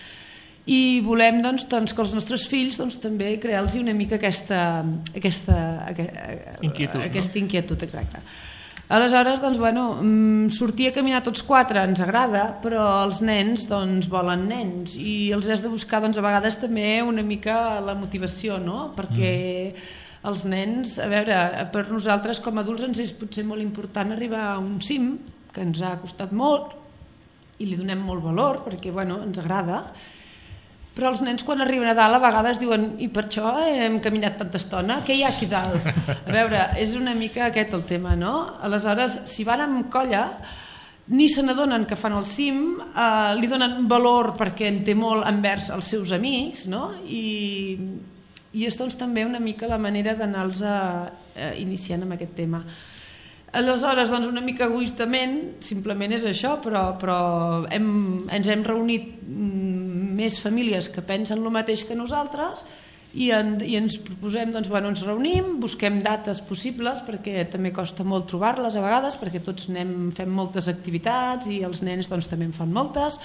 i volem doncs, doncs, que els nostres fills doncs, també crear-los una mica aquesta, aquesta, inquietud, aquesta no? inquietud, exacte. Aleshores, doncs, bueno, sortir a caminar tots quatre ens agrada, però els nens doncs, volen nens i els has de buscar doncs, a vegades també una mica la motivació, no? Perquè mm. els nens, a veure, per nosaltres com a adults ens és potser molt important arribar a un cim que ens ha costat molt i li donem molt valor perquè bueno, ens agrada, però els nens quan arriben a dalt a vegades diuen i per això hem caminat tanta estona, què hi ha aquí dalt? A veure, és una mica aquest el tema, no? Aleshores, si van amb colla ni se n'adonen que fan el cim, eh, li donen valor perquè en té molt envers els seus amics, no? I, i és doncs també una mica la manera d'anar-los eh, iniciant amb aquest tema. Aleshores, doncs, una mica egoistament, simplement és això, però, però hem, ens hem reunit més famílies que pensen el mateix que nosaltres i, en, i ens proposem, doncs, bueno, ens reunim, busquem dates possibles, perquè també costa molt trobar-les a vegades, perquè tots anem, fem moltes activitats i els nens doncs, també en fan moltes.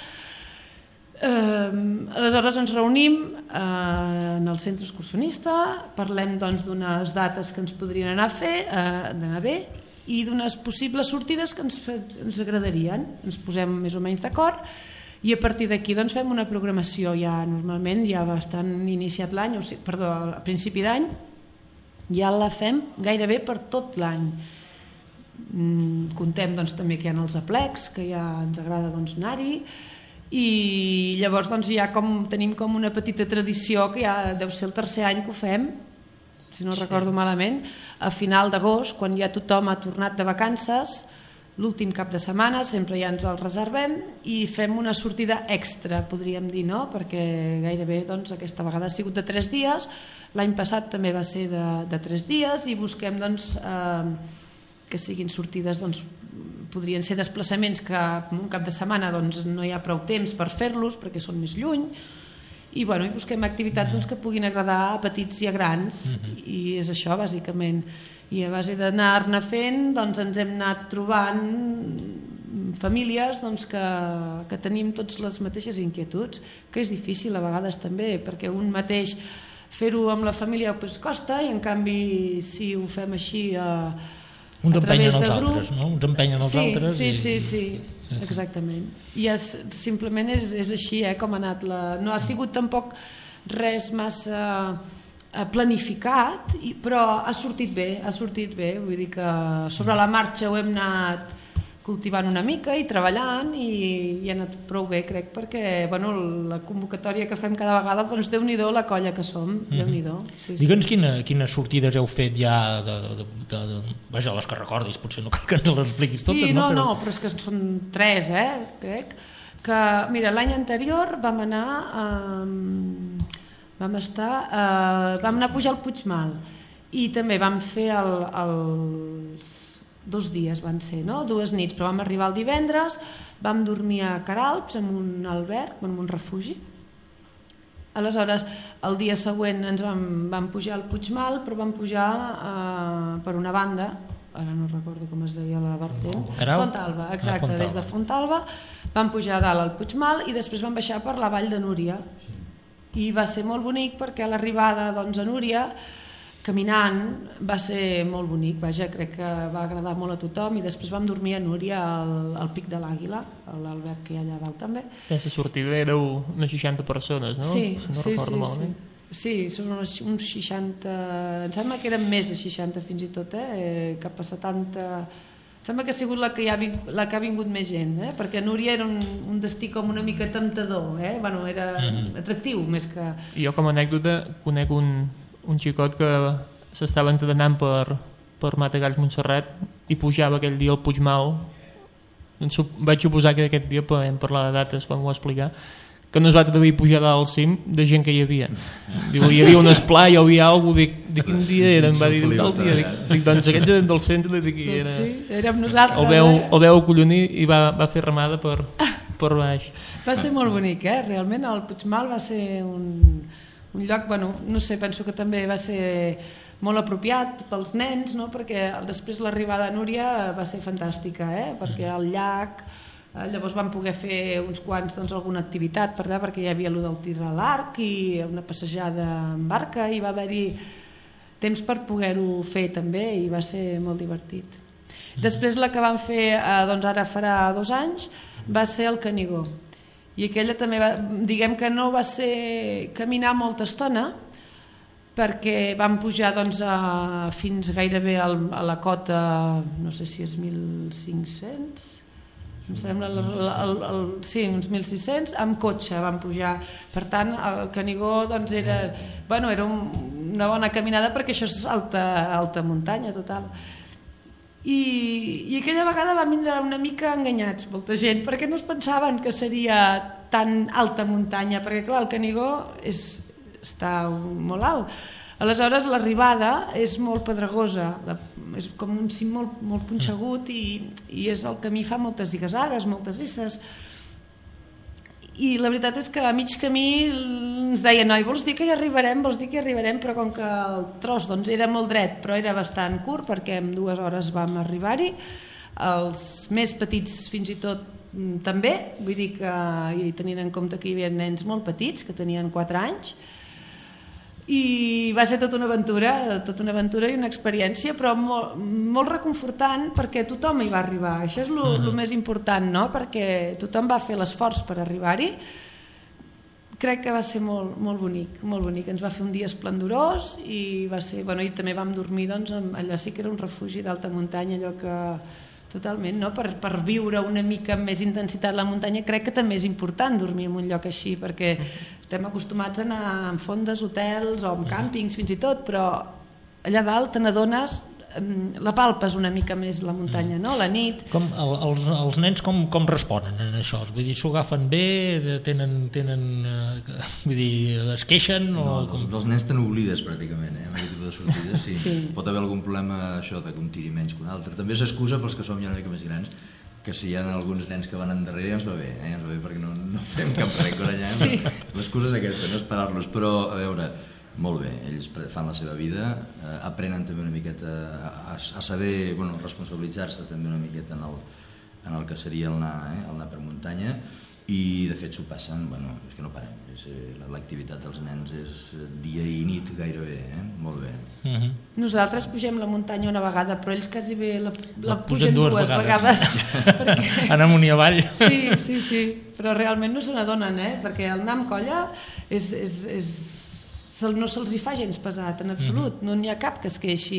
Uh, aleshores ens reunim uh, en el centre excursionista, parlem doncs, d'unes dates que ens podrien anar a fer, uh, d'anar bé, i d'unes possibles sortides que ens, ens agradarien. Ens posem més o menys d'acord i a partir d'aquí doncs, fem una programació ja normalment, ja bastant iniciat l'any, o sigui, perdó, a principi d'any, ja la fem gairebé per tot l'any. Mm, contem doncs, també que hi ha els aplecs, que ja ens agrada doncs, anar-hi, i llavors doncs, ja com, tenim com una petita tradició que ja deu ser el tercer any que ho fem, si no sí. recordo malament, a final d'agost, quan ja tothom ha tornat de vacances, l'últim cap de setmana sempre ja ens el reservem i fem una sortida extra, podríem dir, no? Perquè gairebé doncs, aquesta vegada ha sigut de tres dies, l'any passat també va ser de, de tres dies i busquem doncs, eh, que siguin sortides, doncs, podrien ser desplaçaments que un cap de setmana doncs, no hi ha prou temps per fer-los perquè són més lluny i, bueno, i busquem activitats doncs, que puguin agradar a petits i a grans uh-huh. i és això bàsicament i a base d'anar-ne fent doncs, ens hem anat trobant famílies doncs, que, que tenim tots les mateixes inquietuds, que és difícil a vegades també, perquè un mateix fer-ho amb la família pues, costa i en canvi si ho fem així a uns empenyen els altres, no? Uns empenyen els sí, altres. Sí, i... sí, sí, sí, exactament. I és, simplement és, és així, eh, com ha anat la... No ha sigut tampoc res massa planificat, però ha sortit bé, ha sortit bé. Vull dir que sobre la marxa ho hem anat cultivant una mica i treballant i, i ha anat prou bé, crec, perquè bueno, la convocatòria que fem cada vegada, doncs Déu-n'hi-do la colla que som, mm-hmm. Déu-n'hi-do. Sí, Digue'ns sí. quina, quines sortides heu fet ja, de, de, de, de, vaja, les que recordis, potser no cal que ens les expliquis totes. Sí, no, no, però... no, però és que són tres, eh, crec. Que, mira, l'any anterior vam anar, eh, vam estar, eh, vam anar a pujar al Puigmal i també vam fer el, els dos dies van ser, no? Dues nits, però vam arribar el divendres, vam dormir a Caralps en un alberg, en un refugi. Aleshores, el dia següent ens vam, vam pujar al Puigmal, però vam pujar eh, per una banda, ara no recordo com es deia la vertent, Fontalba, exacte, Fontalba. Des de Fontalba vam pujar a dalt al Puigmal i després vam baixar per la vall de Núria i va ser molt bonic perquè a l'arribada doncs, a Núria caminant va ser molt bonic, vaja, crec que va agradar molt a tothom i després vam dormir a Núria al, al Pic de l'Àguila, a l'alberg que hi ha allà dalt també. Aquesta sortida éreu unes seixanta persones, no? Sí, si no sí, recordo sí, malament. sí. Sí, són uns, uns seixanta, em sembla que eren més de seixanta fins i tot, eh? Cap a setanta... Em sembla que ha sigut la que, ha, la que ha vingut més gent, eh? Perquè Núria era un, un destí com una mica temptador, eh? Bueno, era mm-hmm. atractiu més que... Jo com a anècdota conec un, un xicot que s'estava entrenant per, per Matagalls Montserrat i pujava aquell dia al Puigmal. Vaig suposar que aquest dia podem parlar de dates, com ho va explicar, que no es va atrevir a pujar dalt al cim de gent que hi havia. Diu, hi havia un esplà, hi havia alguna cosa, dic, de quin dia era? Em va dir, tal dia. Dic, dic, doncs aquests eren del centre, dic, era... Sí, érem nosaltres. El veu, el veu acollonir i va, va fer remada per, per baix. Va ser molt bonic, eh? Realment el Puigmal va ser un, un lloc, bueno, no sé, penso que també va ser molt apropiat pels nens, no? Perquè després l'arribada a Núria va ser fantàstica, eh? Perquè el llac, eh, llavors vam poder fer uns quants, doncs, alguna activitat per allà, perquè hi havia allò del tir a l'arc i una passejada en barca i va haver-hi temps per poder-ho fer també i va ser molt divertit. Després la que vam fer, eh, doncs ara farà dos anys, va ser el Canigó i aquella també va, diguem que no va ser caminar molta estona perquè vam pujar doncs, a, fins gairebé al, a la cota, no sé si és mil cinc-cents, em sembla, el, el, el, sí, uns mil sis-cents, amb cotxe vam pujar. Per tant, el Canigó doncs, era, bueno, era un, una bona caminada perquè això és alta, alta muntanya total. I, I aquella vegada vam vindre una mica enganyats, molta gent, perquè no es pensaven que seria tan alta muntanya, perquè clar, el Canigó és està molt alt. Aleshores l'arribada és molt pedregosa, és com un cim molt, molt punxegut i, i és el camí fa moltes zigazagues, moltes esses, i la veritat és que a mig camí ens deia, noi, vols dir que hi arribarem, vols dir que hi arribarem, però com que el tros doncs, era molt dret però era bastant curt perquè en dues hores vam arribar-hi, els més petits fins i tot també, vull dir que i tenint en compte que hi havia nens molt petits que tenien quatre anys, i va ser tota una aventura, tota una aventura i una experiència, però molt, molt reconfortant perquè tothom hi va arribar. Això és el mm-hmm. més important, no? Perquè tothom va fer l'esforç per arribar-hi. Crec que va ser molt, molt bonic, molt bonic. Ens va fer un dia esplendorós i va ser, bueno, i també vam dormir, doncs, allà sí que era un refugi d'alta muntanya, allò que totalment, no? per, per viure una mica amb més intensitat la muntanya. Crec que també és important dormir en un lloc així, perquè estem acostumats a anar en fondes, hotels o en càmpings fins i tot, però allà dalt te n'adones, la palpes una mica més la muntanya, no? La nit. Com, el, els, els nens com, com responen en això? Vull dir, s'ho agafen bé? Tenen, tenen, eh, vull dir, es queixen? No, o els, els nens te n'oblides pràcticament, eh? Amb aquest tipus de sortides, sí. sí. Pot haver algun problema això de que un tiri menys que un altre. També s'excusa pels que som ja una mica més grans, que si hi ha alguns nens que van endarrere ja ens va bé, eh? Ens va bé perquè no, no fem cap rècord allà. Sí. L'excusa és aquesta, no esperar-los, però a veure, molt bé, ells fan la seva vida, eh, aprenen també una miqueta a, a saber, bueno, responsabilitzar-se també una miqueta en el, en el que seria el anar, eh, el anar per muntanya, i de fet s'ho passen, bueno, és que no parem, és, eh, l'activitat dels nens és dia i nit gairebé, eh? Molt bé. Uh-huh. Nosaltres pugem la muntanya una vegada, però ells quasi bé la, la, la pugen dues, dues vegades. vegades perquè... En amunt i avall. Sí, sí, sí, però realment no se n'adonen, eh? Perquè el anar amb colla és... és, és no se'ls hi fa gens pesat, en absolut. Mm-hmm. No n'hi ha cap que es queixi,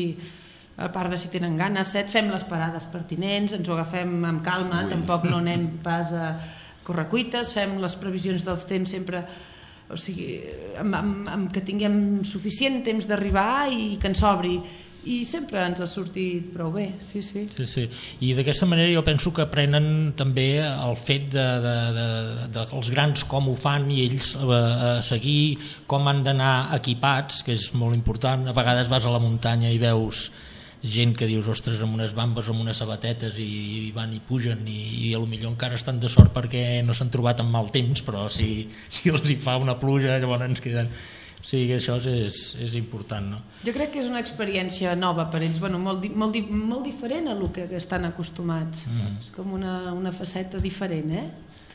a part de si tenen ganes. Set, fem les parades pertinents, ens ho agafem amb calma, Ui. Tampoc no anem pas a correcuites, fem les previsions dels temps sempre, o sigui, amb, amb, amb que tinguem suficient temps d'arribar i que ens sobri. I sempre ens ha sortit prou bé, sí, sí. sí, sí. I d'aquesta manera jo penso que aprenen també el fet de, de, de, de els grans com ho fan i ells a, a seguir com han d'anar equipats, que és molt important. A vegades vas a la muntanya i veus gent que dius, ostres, amb unes bambes, amb unes sabatetes i, i van i pugen i, i potser encara estan de sort perquè no s'han trobat en mal temps, però si, si els hi fa una pluja llavors ens queden... Sí, que això és, és important, no? Jo crec que és una experiència nova per ells, bueno, molt, molt, molt diferent a el que estan acostumats. Mm. És com una, una faceta diferent, eh?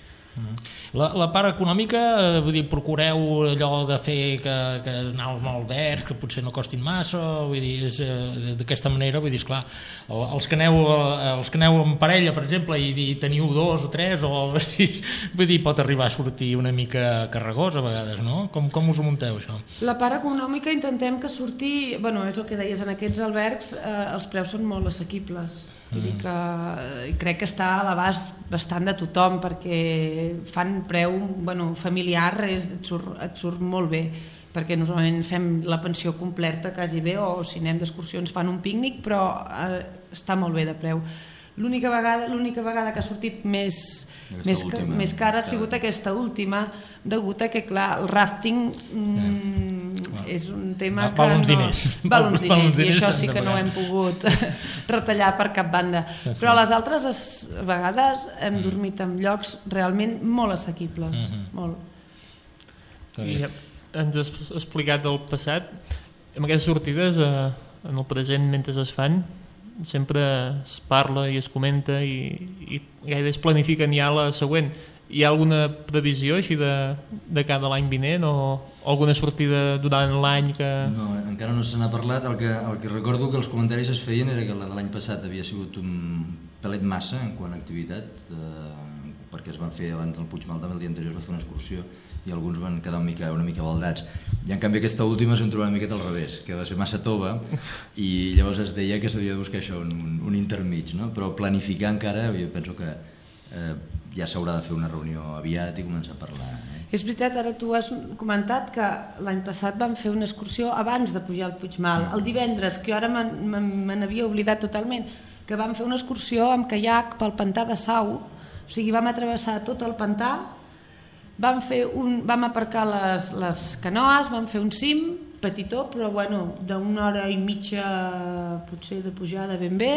La, la part econòmica, vull dir, procureu allò de fer que, que anar als albergs, que potser no costin massa, vull dir, és, d'aquesta manera, vull dir, esclar, els que aneu, els que aneu en parella, per exemple, i, i teniu dos o tres, o així, vull dir, pot arribar a sortir una mica carregós a vegades, no? Com, com us ho munteu, això? La part econòmica intentem que surti, bueno, és el que deies, en aquests albergs eh, els preus són molt assequibles. Vull dir que eh, crec que està a l'abast bastant de tothom perquè fan preu, bueno, familiar, és, et, surt, et surt molt bé, perquè normalment fem la pensió completa quasi bé, o si anem d'excursions fan un pícnic, però eh, està molt bé de preu. L'única vegada, l'única vegada que ha sortit més, més, última, més cara ha sigut aquesta última, degut a que, clar, el rafting mm, és un tema Va, que val uns no... diners. Val uns diners, val uns diners, i això sí que no ho hem pogut retallar per cap banda. Sí, sí. Però les altres es, vegades hem mm. dormit en llocs realment molt assequibles. Mm-hmm. Molt. I ens has explicat el passat. Amb aquestes sortides, eh, en el present, mentre es fan, sempre es parla i es comenta i, i gairebé es planifiquen ja la següent. Hi ha alguna previsió així de, de cada l'any vinent o alguna sortida durant l'any que... No, encara no se n'ha parlat. El que, el que recordo que els comentaris es feien era que la de l'any passat havia sigut un pelet massa en quant a activitat, eh, perquè es van fer abans del Puigmal, també el dia anterior es va fer una excursió i alguns van quedar una mica, una mica baldats, i en canvi aquesta última es van trobar una miqueta al revés, que va ser massa tova i llavors es deia que s'havia de buscar això, un, un intermig, no? Però planificar encara, jo penso que eh, ja s'haurà de fer una reunió aviat i començar a parlar. Eh? És veritat, ara tu has comentat que l'any passat vam fer una excursió abans de pujar al Puigmal, el divendres, que jo ara me n'havia oblidat totalment, que vam fer una excursió amb caiac pel pantà de Sau, o sigui, vam atravessar tot el pantà, vam, fer un, vam aparcar les, les canoes, vam fer un cim petitó, però bueno, d'una hora i mitja potser de pujada ben bé.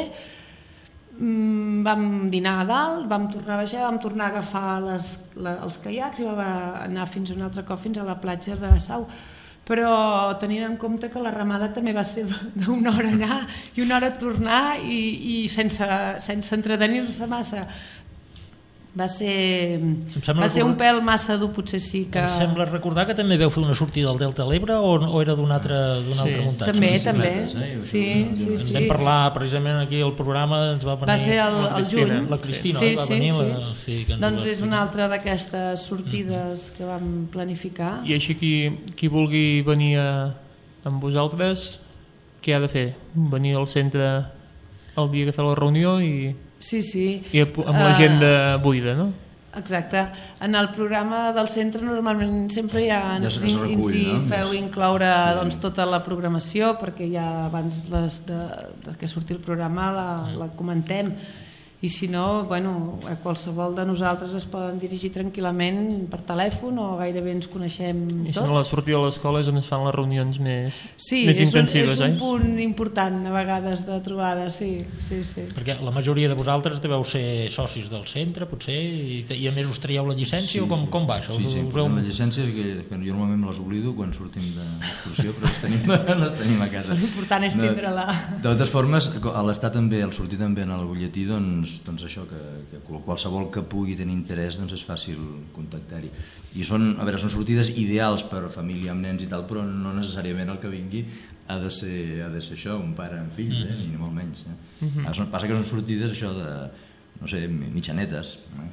Mm, vam dinar a dalt, vam tornar a baixar, vam tornar a agafar les, la, els caiacs i vam anar fins un altre cop fins a la platja de Sau. Però tenint en compte que la remada també va ser d'una hora anar i una hora tornar i, i sense, sense entretenir-se massa. Va ser, va ser un pèl massa dur, potser sí que... Em sembla recordar que també veu fer una sortida al Delta de l'Ebre o, o era d'una altra, d'una sí. altra muntanya? També, també. Eh? Sí, sí, sí. Ens vam parlar precisament aquí al programa, ens va venir... Va ser el, el juny. La Cristina, sí, va sí, venir... sí. La, sí, que doncs és una altra d'aquestes sortides mm-hmm. que vam planificar. I així qui, qui vulgui venir a, amb vosaltres, què ha de fer? Venir al centre el dia que fa la reunió i... Sí, sí. I amb l'agenda uh, buida, no? Exacte. En el programa del centre normalment sempre ja ens, ja recull, ens hi no? feu incloure sí. doncs, tota la programació, perquè ja abans les de, de que surti el programa la, la comentem. I si no, bueno, a qualsevol de nosaltres es poden dirigir tranquil·lament per telèfon o gairebé ens coneixem tots. I si no, la sortida de l'escola és on es fan les reunions més, sí, més és intensives, un, és un eh? punt important a vegades de trobada, sí, sí, sí. Perquè la majoria de vosaltres deveu ser socis del centre, potser, i, i a més us traieu la llicència sí, o com, sí. com va això? Sí, sí, portem la llicència, que, que jo normalment me les oblido quan sortim d'excursió, però les tenim, les tenim a casa. L'important és tindre-la. De totes formes, a l'estar també, al sortir també en el butlletí, doncs, doncs això, que, que qualsevol que pugui tenir interès doncs és fàcil contactar-hi. I són, a veure, són sortides ideals per família amb nens i tal, però no necessàriament el que vingui ha de ser, ha de ser això, un pare amb fills, eh? Ni molt menys. Eh? Mm-hmm. Passa que són sortides això de, no sé, mitjanetes, eh?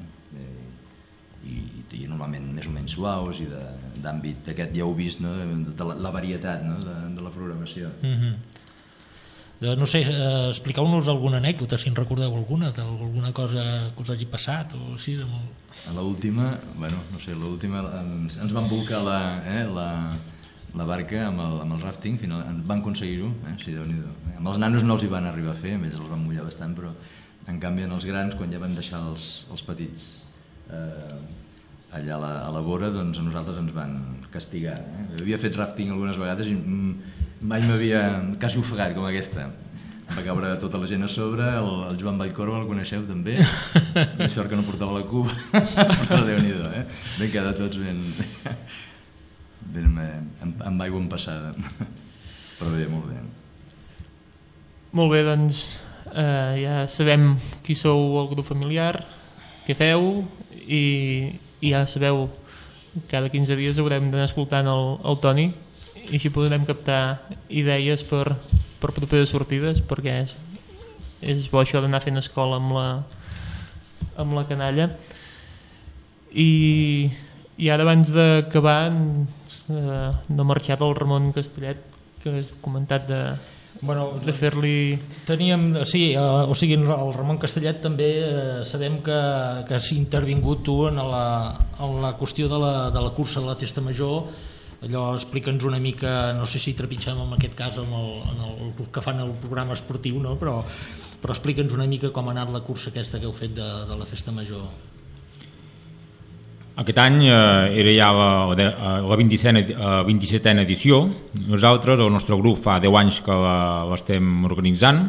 I, i normalment més o menys suaus i d'àmbit aquest, ja heu vist, no? De la, la varietat, no? de, de la programació. Mm-hmm. No sé, eh, expliqueu-nos alguna anècdota, si en recordeu alguna, alguna cosa que us hagi passat o així. Amb... A l'última, bueno, no sé, l'última ens, ens van volcar la, eh, la, la barca amb el, amb el rafting, final, van aconseguir-ho, eh? Sí, Déu-n'hi-do. Amb els nanos no els hi van arribar a fer, amb ells els van mullar bastant, però en canvi en els grans, quan ja vam deixar els, els petits eh, allà a la, a la vora, doncs a nosaltres ens van castigar. Eh? Havia fet rafting algunes vegades i mm, mai m'havia quasi ofegat com aquesta. Va caure tota la gent a sobre, el, el Joan Vallcorba el coneixeu també, i sort que no portava la cuba, però Déu-n'hi-do, eh? Ben quedar tots ben, ben amb, amb aigua empassada, però bé, molt bé. Molt bé, doncs eh, ja sabem qui sou el grup familiar, què feu, i, i ja sabeu, cada quinze dies haurem d'anar escoltant el, el Toni, i així podrem captar idees per, per properes sortides, perquè és, és bo això d'anar fent escola amb la, amb la canalla. I, i ara abans d'acabar eh, no ha marxat el Ramon Castellet, que has comentat de, bueno, de fer-li... Teníem, sí, eh, o sigui, el Ramon Castellet també eh, sabem que, que has intervingut tu en la, en la qüestió de la, de la cursa de la Festa Major. Allò, explica'ns una mica, no sé si trepitgem en aquest cas en el, en el que fan el programa esportiu, no? però, però explica'ns una mica com ha anat la cursa aquesta que heu fet de, de la Festa Major. Aquest any eh, era ja la, la vint-i-setena edició. Nosaltres, el nostre grup, fa deu anys que l'estem organitzant.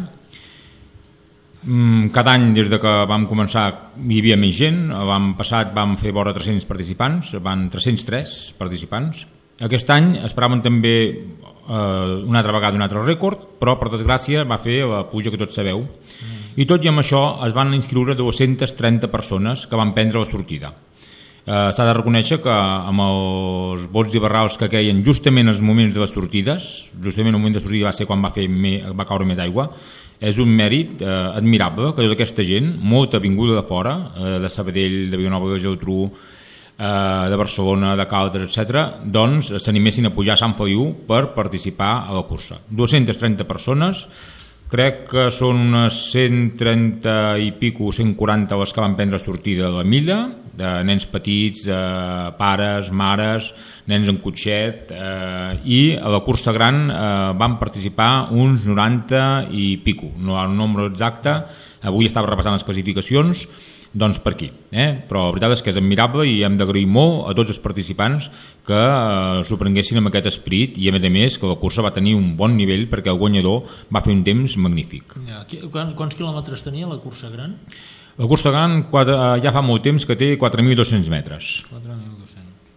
Cada any, des de que vam començar, hi havia més gent. L'any passat vam fer vora tres-cents participants, van tres-cents tres participants. Aquest any esperaven també eh, una altra vegada un altre rècord, però per desgràcia va fer la puja que tots sabeu. Mm. I tot i amb això es van inscriure dues-centes trenta persones que van prendre la sortida. Eh, S'ha de reconèixer que amb els bots i barrals que queien justament els moments de les sortides, justament el moment de sortida va ser quan va, fer me, va caure més aigua, és un mèrit eh, admirable que tota aquesta gent, molta vinguda de fora, eh, de Sabadell, de Vilanova de Geltrú, de Barcelona, de Caldes, etcètera, doncs s'animessin a pujar a Sant Feliu per participar a la cursa. dues-centes trenta persones, crec que són unes cent trenta i pico, cent quaranta les que van prendre sortida de la milla, de nens petits, eh, pares, mares, nens en cotxet, eh, i a la cursa gran eh, van participar uns noranta i pico, no el nombre exacte, avui estava repassant les classificacions, doncs per aquí. Eh? Però la veritat és que és admirable i hem d'agrair molt a tots els participants que eh, s'ho prenguessin amb aquest esperit i a més a més que la cursa va tenir un bon nivell perquè el guanyador va fer un temps magnífic. Ja, quants quilòmetres tenia la cursa gran? La cursa gran quatre, ja fa molt temps que té quatre mil dos-cents metres. quatre mil dos-cents.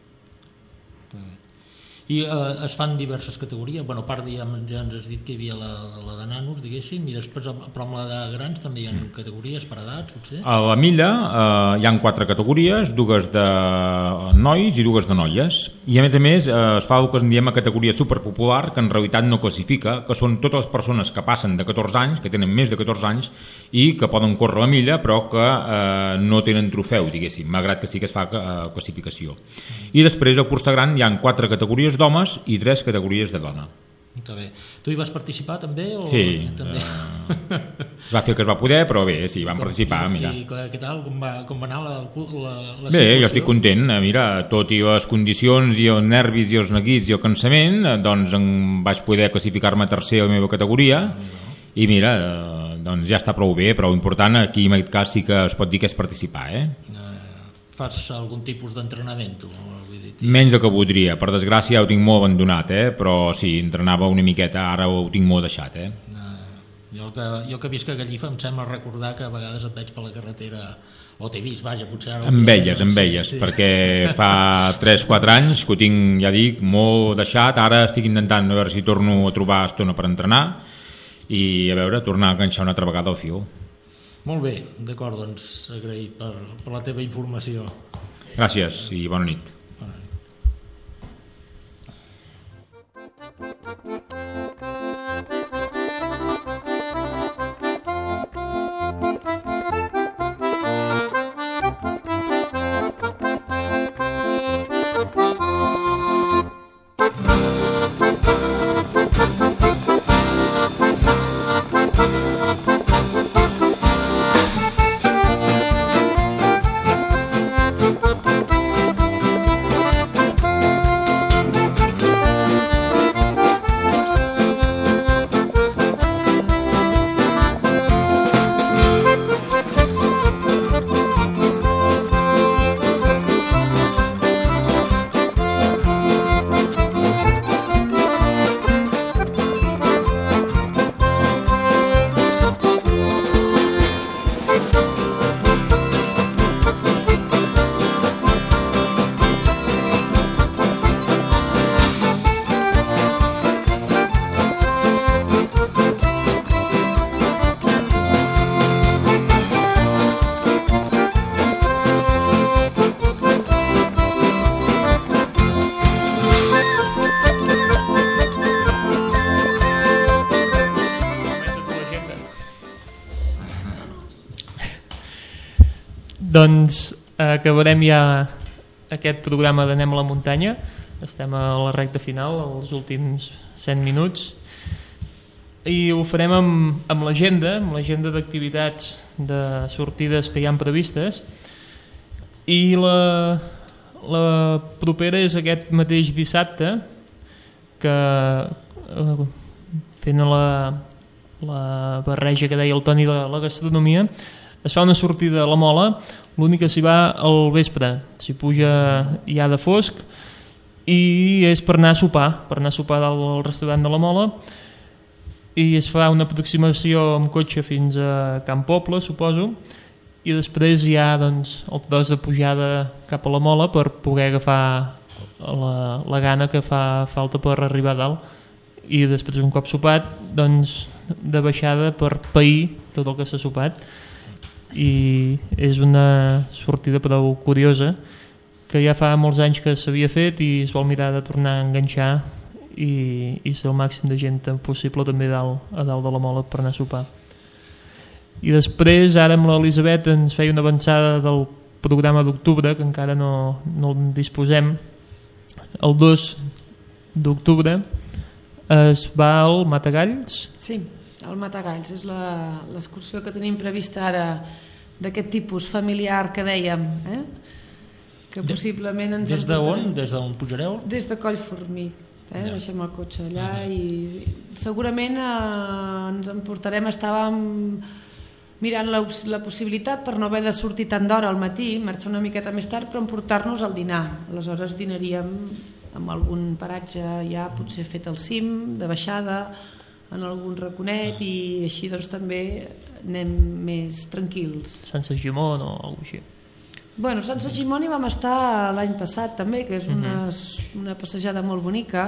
I eh, es fan diverses categories, bueno, a part ja, ja ens has dit que hi havia la, la de nanos, diguéssim, i després però amb la de grans també hi ha mm. categories per edats, potser? A la milla eh, hi ha quatre categories, dues de nois i dues de noies, i a més a més eh, es fa el que en diem a categoria superpopular, que en realitat no classifica, que són totes les persones que passen de catorze anys, que tenen més de catorze anys i que poden córrer la milla però que eh, no tenen trofeu, diguéssim, malgrat que sí que es fa eh, classificació. Mm. I després al cursa gran hi ha quatre categories d'homes i tres categories de dona. Està bé. Tu hi vas participar també? O... Sí, també? Uh, es va fer el que es va poder, però bé, sí, vam com, participar. I, mira. I què tal? Com va, com va anar la, la, la bé, situació? Jo estic content. Mira, tot i les condicions i els nervis i els neguits i el cansament, doncs em vaig poder classificar-me tercer a la meva categoria i mira, doncs ja està prou bé, però l'important aquí en aquest cas sí que es pot dir que és participar, eh? Fas algun tipus d'entrenament, tu? Menys del que voldria, per desgràcia ho tinc molt abandonat, eh? Però sí, entrenava una miqueta, ara ho tinc molt deixat. Eh? Jo, que, jo que visc a Gallifa em sembla recordar que a vegades et veig per la carretera, o t'he vist, vaja, potser... Ara amb elles, amb elles, sí, sí. Perquè fa tres quatre anys que ho tinc, ja dic, molt deixat, ara estic intentant a veure si torno a trobar estona per entrenar i a veure, tornar a enganxar una altra vegada al fil. Molt bé, d'acord, doncs agraït per, per la teva informació. Gràcies i bona nit. Doncs acabarem ja aquest programa d'Anem a la muntanya. Estem a la recta final, als últims cent minuts, i ho farem amb, amb l'agenda, amb l'agenda d'activitats de sortides que hi han previstes, i la, la propera és aquest mateix dissabte, que eh, fent la, la barreja que deia el Toni de la gastronomia, es fa una sortida a la Mola. L'únic que s'hi va al vespre, s'hi puja ja de fosc, i és per anar a sopar, per anar a sopar al restaurant de la Mola, i es fa una aproximació amb cotxe fins a Can Poble, suposo, i després hi ha doncs, el tros de pujada cap a la Mola per poder agafar la, la gana que fa falta per arribar a dalt, i després un cop sopat doncs, de baixada per pair tot el que s'ha sopat. I és una sortida prou curiosa que ja fa molts anys que s'havia fet i es vol mirar de tornar a enganxar i, i ser el màxim de gent possible també dalt, a dalt de la Mola per anar a sopar. I després ara amb l'Elisabet ens feia una avançada del programa d'octubre, que encara no, no en disposem. El dos d'octubre es va al Matagalls. Sí, el Matagalls és l'excursió que tenim prevista ara d'aquest tipus familiar que dèiem, eh? Que possiblement ens... Des d'on? Des d'on pujareu? Des de Collformí, eh? Ja. Deixem el cotxe allà uh -huh. i segurament eh, ens emportarem, estàvem mirant la, la possibilitat, per no haver de sortir tant d'hora al matí, marxar una miqueta més tard, però emportar-nos al dinar. Aleshores dinaríem en algun paratge ja potser fet al cim, de baixada, en algun raconet, i així doncs també anem més tranquils. Sant Segimon o alguna cosa així? Bueno, Sant Segimon hi vam estar l'any passat també, que és una, Uh-huh. una passejada molt bonica,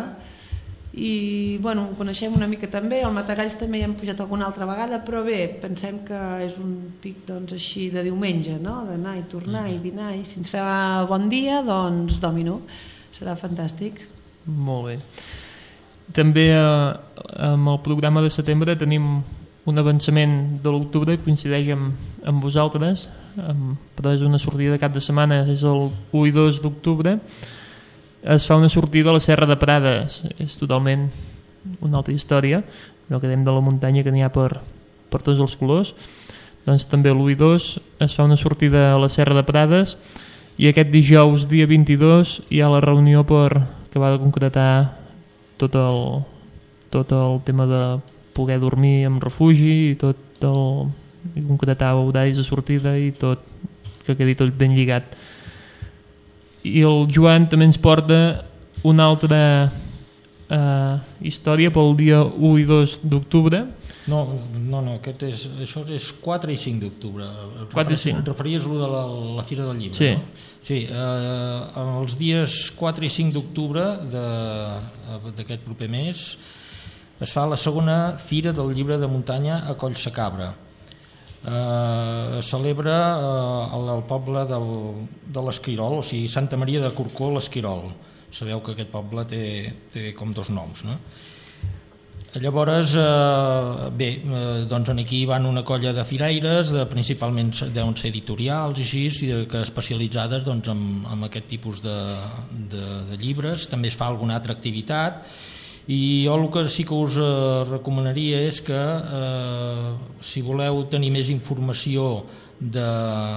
i bueno, ho coneixem una mica també. Al Matagalls també hi hem pujat alguna altra vegada, però bé, pensem que és un pic doncs, així de diumenge, no? D'anar i tornar i dinar, i si ens fa bon dia, doncs domino, serà fantàstic. Molt bé. També eh, amb el programa de setembre tenim un avançament de l'octubre que coincideix amb, amb vosaltres, amb, però és una sortida de cap de setmana, és el u i dos d'octubre. Es fa una sortida a la Serra de Prades, és totalment una altra història, no quedem de la muntanya que n'hi ha per, per tots els colors. Doncs també l'u i dos es fa una sortida a la Serra de Prades, i aquest dijous dia vint-i-dos hi ha la reunió per acabar de concretar tot el, tot el tema de poder dormir en refugi i tot el, i concretar horaris de sortida i tot, que quedi tot ben lligat. I el Joan també ens porta una altra eh, història pel dia u i dos d'octubre. No, no, no, aquest és, això és quatre i cinc d'octubre. quatre i cinc. Et referies a lo de la, la Fira del Llibre, sí. No? Sí, eh, els dies quatre i cinc d'octubre d'aquest proper mes es fa la segona Fira del Llibre de Muntanya a Collsacabra. Eh, es celebra eh, al, al poble del, de l'Esquirol, o sigui, Santa Maria de Corcó, l'Esquirol. Sabeu que aquest poble té, té com dos noms, no? Llavors, eh, bé, eh, doncs aquí van una colla de firaires, de, principalment deuen ser editorials i així, i de, que especialitzades doncs, en, en aquest tipus de, de, de llibres. També es fa alguna altra activitat, i jo el que sí que us eh, recomanaria és que eh, si voleu tenir més informació de,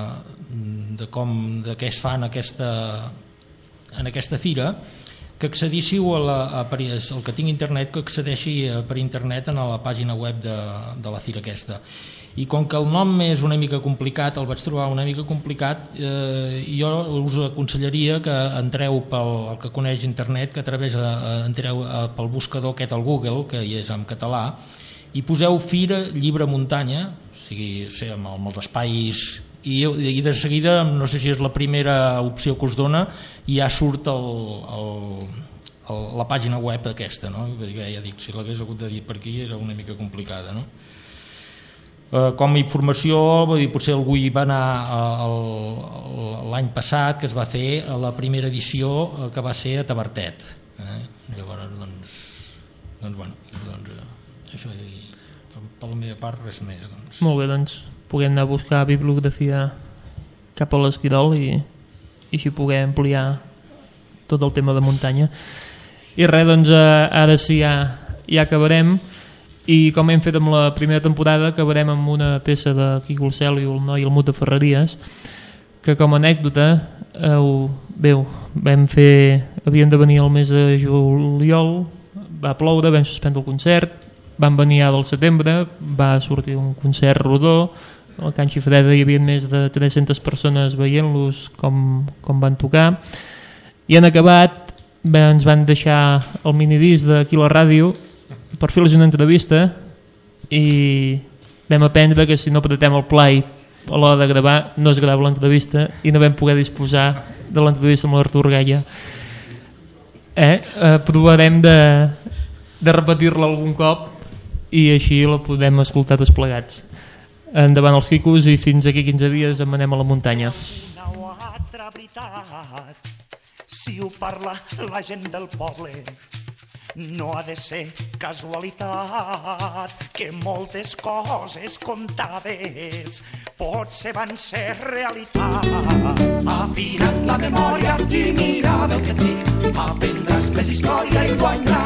de com, de què es fa en aquesta, en aquesta fira, que accedíssiu a la, a, el que tinc internet, que accedeixi per internet a la pàgina web de, de la fira aquesta. I com que el nom és una mica complicat, el vaig trobar una mica complicat, eh, jo us aconsellaria que entreu pel el que coneix internet, que a través de, entreu pel buscador aquest al Google, que hi és en català, i poseu Fira Llibre Muntanya, o sigui, sé, amb, amb els espais, i, i de seguida, no sé si és la primera opció que us dona, i ja surt el, el, el, la pàgina web aquesta, no? Ja dic, si l'hagués hagut de dir per aquí era una mica complicada, no? Eh, com a informació, vull dir, potser algú hi va anar l'any passat, que es va fer a la primera edició, que va ser a Tavertet. Eh? Llavors, doncs, doncs, bueno, doncs, eh, això, i, per la meva part, res més. Doncs. Molt bé, doncs, puguem anar a buscar bibliografia cap a l'Esquirol i, i així poder ampliar tot el tema de muntanya. I res, doncs, ara sí ja, ja acabarem. I com hem fet amb la primera temporada, acabarem amb una peça de Quico el i el noi el Mut de Ferreries, que com a anècdota, eh, veu, vam fer, havien de venir el mes de juliol, va ploure, vam suspendre el concert, van venir ara al setembre, va sortir un concert rodó, al Can Xifreda hi havia més de tres-centes persones veient-los com, com van tocar, i en acabat ens van deixar el minidisc d'aquí a la ràdio per fer-los una entrevista, i vam aprendre que si no apretem el play a l'hora de gravar no es grava l'entrevista, i no vam poder disposar de l'entrevista amb l'Artur Gaia. Eh? Eh, provarem de, de repetir-la algun cop i així la podem escoltar tots plegats. Endavant els Quicos, i fins aquí quinze dies em anem a la muntanya. Si ho parla la gent del poble, no ha de ser casualitat que moltes coses contades potser van ser realitat. Afinant la memòria i mirada el que té, aprendràs més història i guanyaràs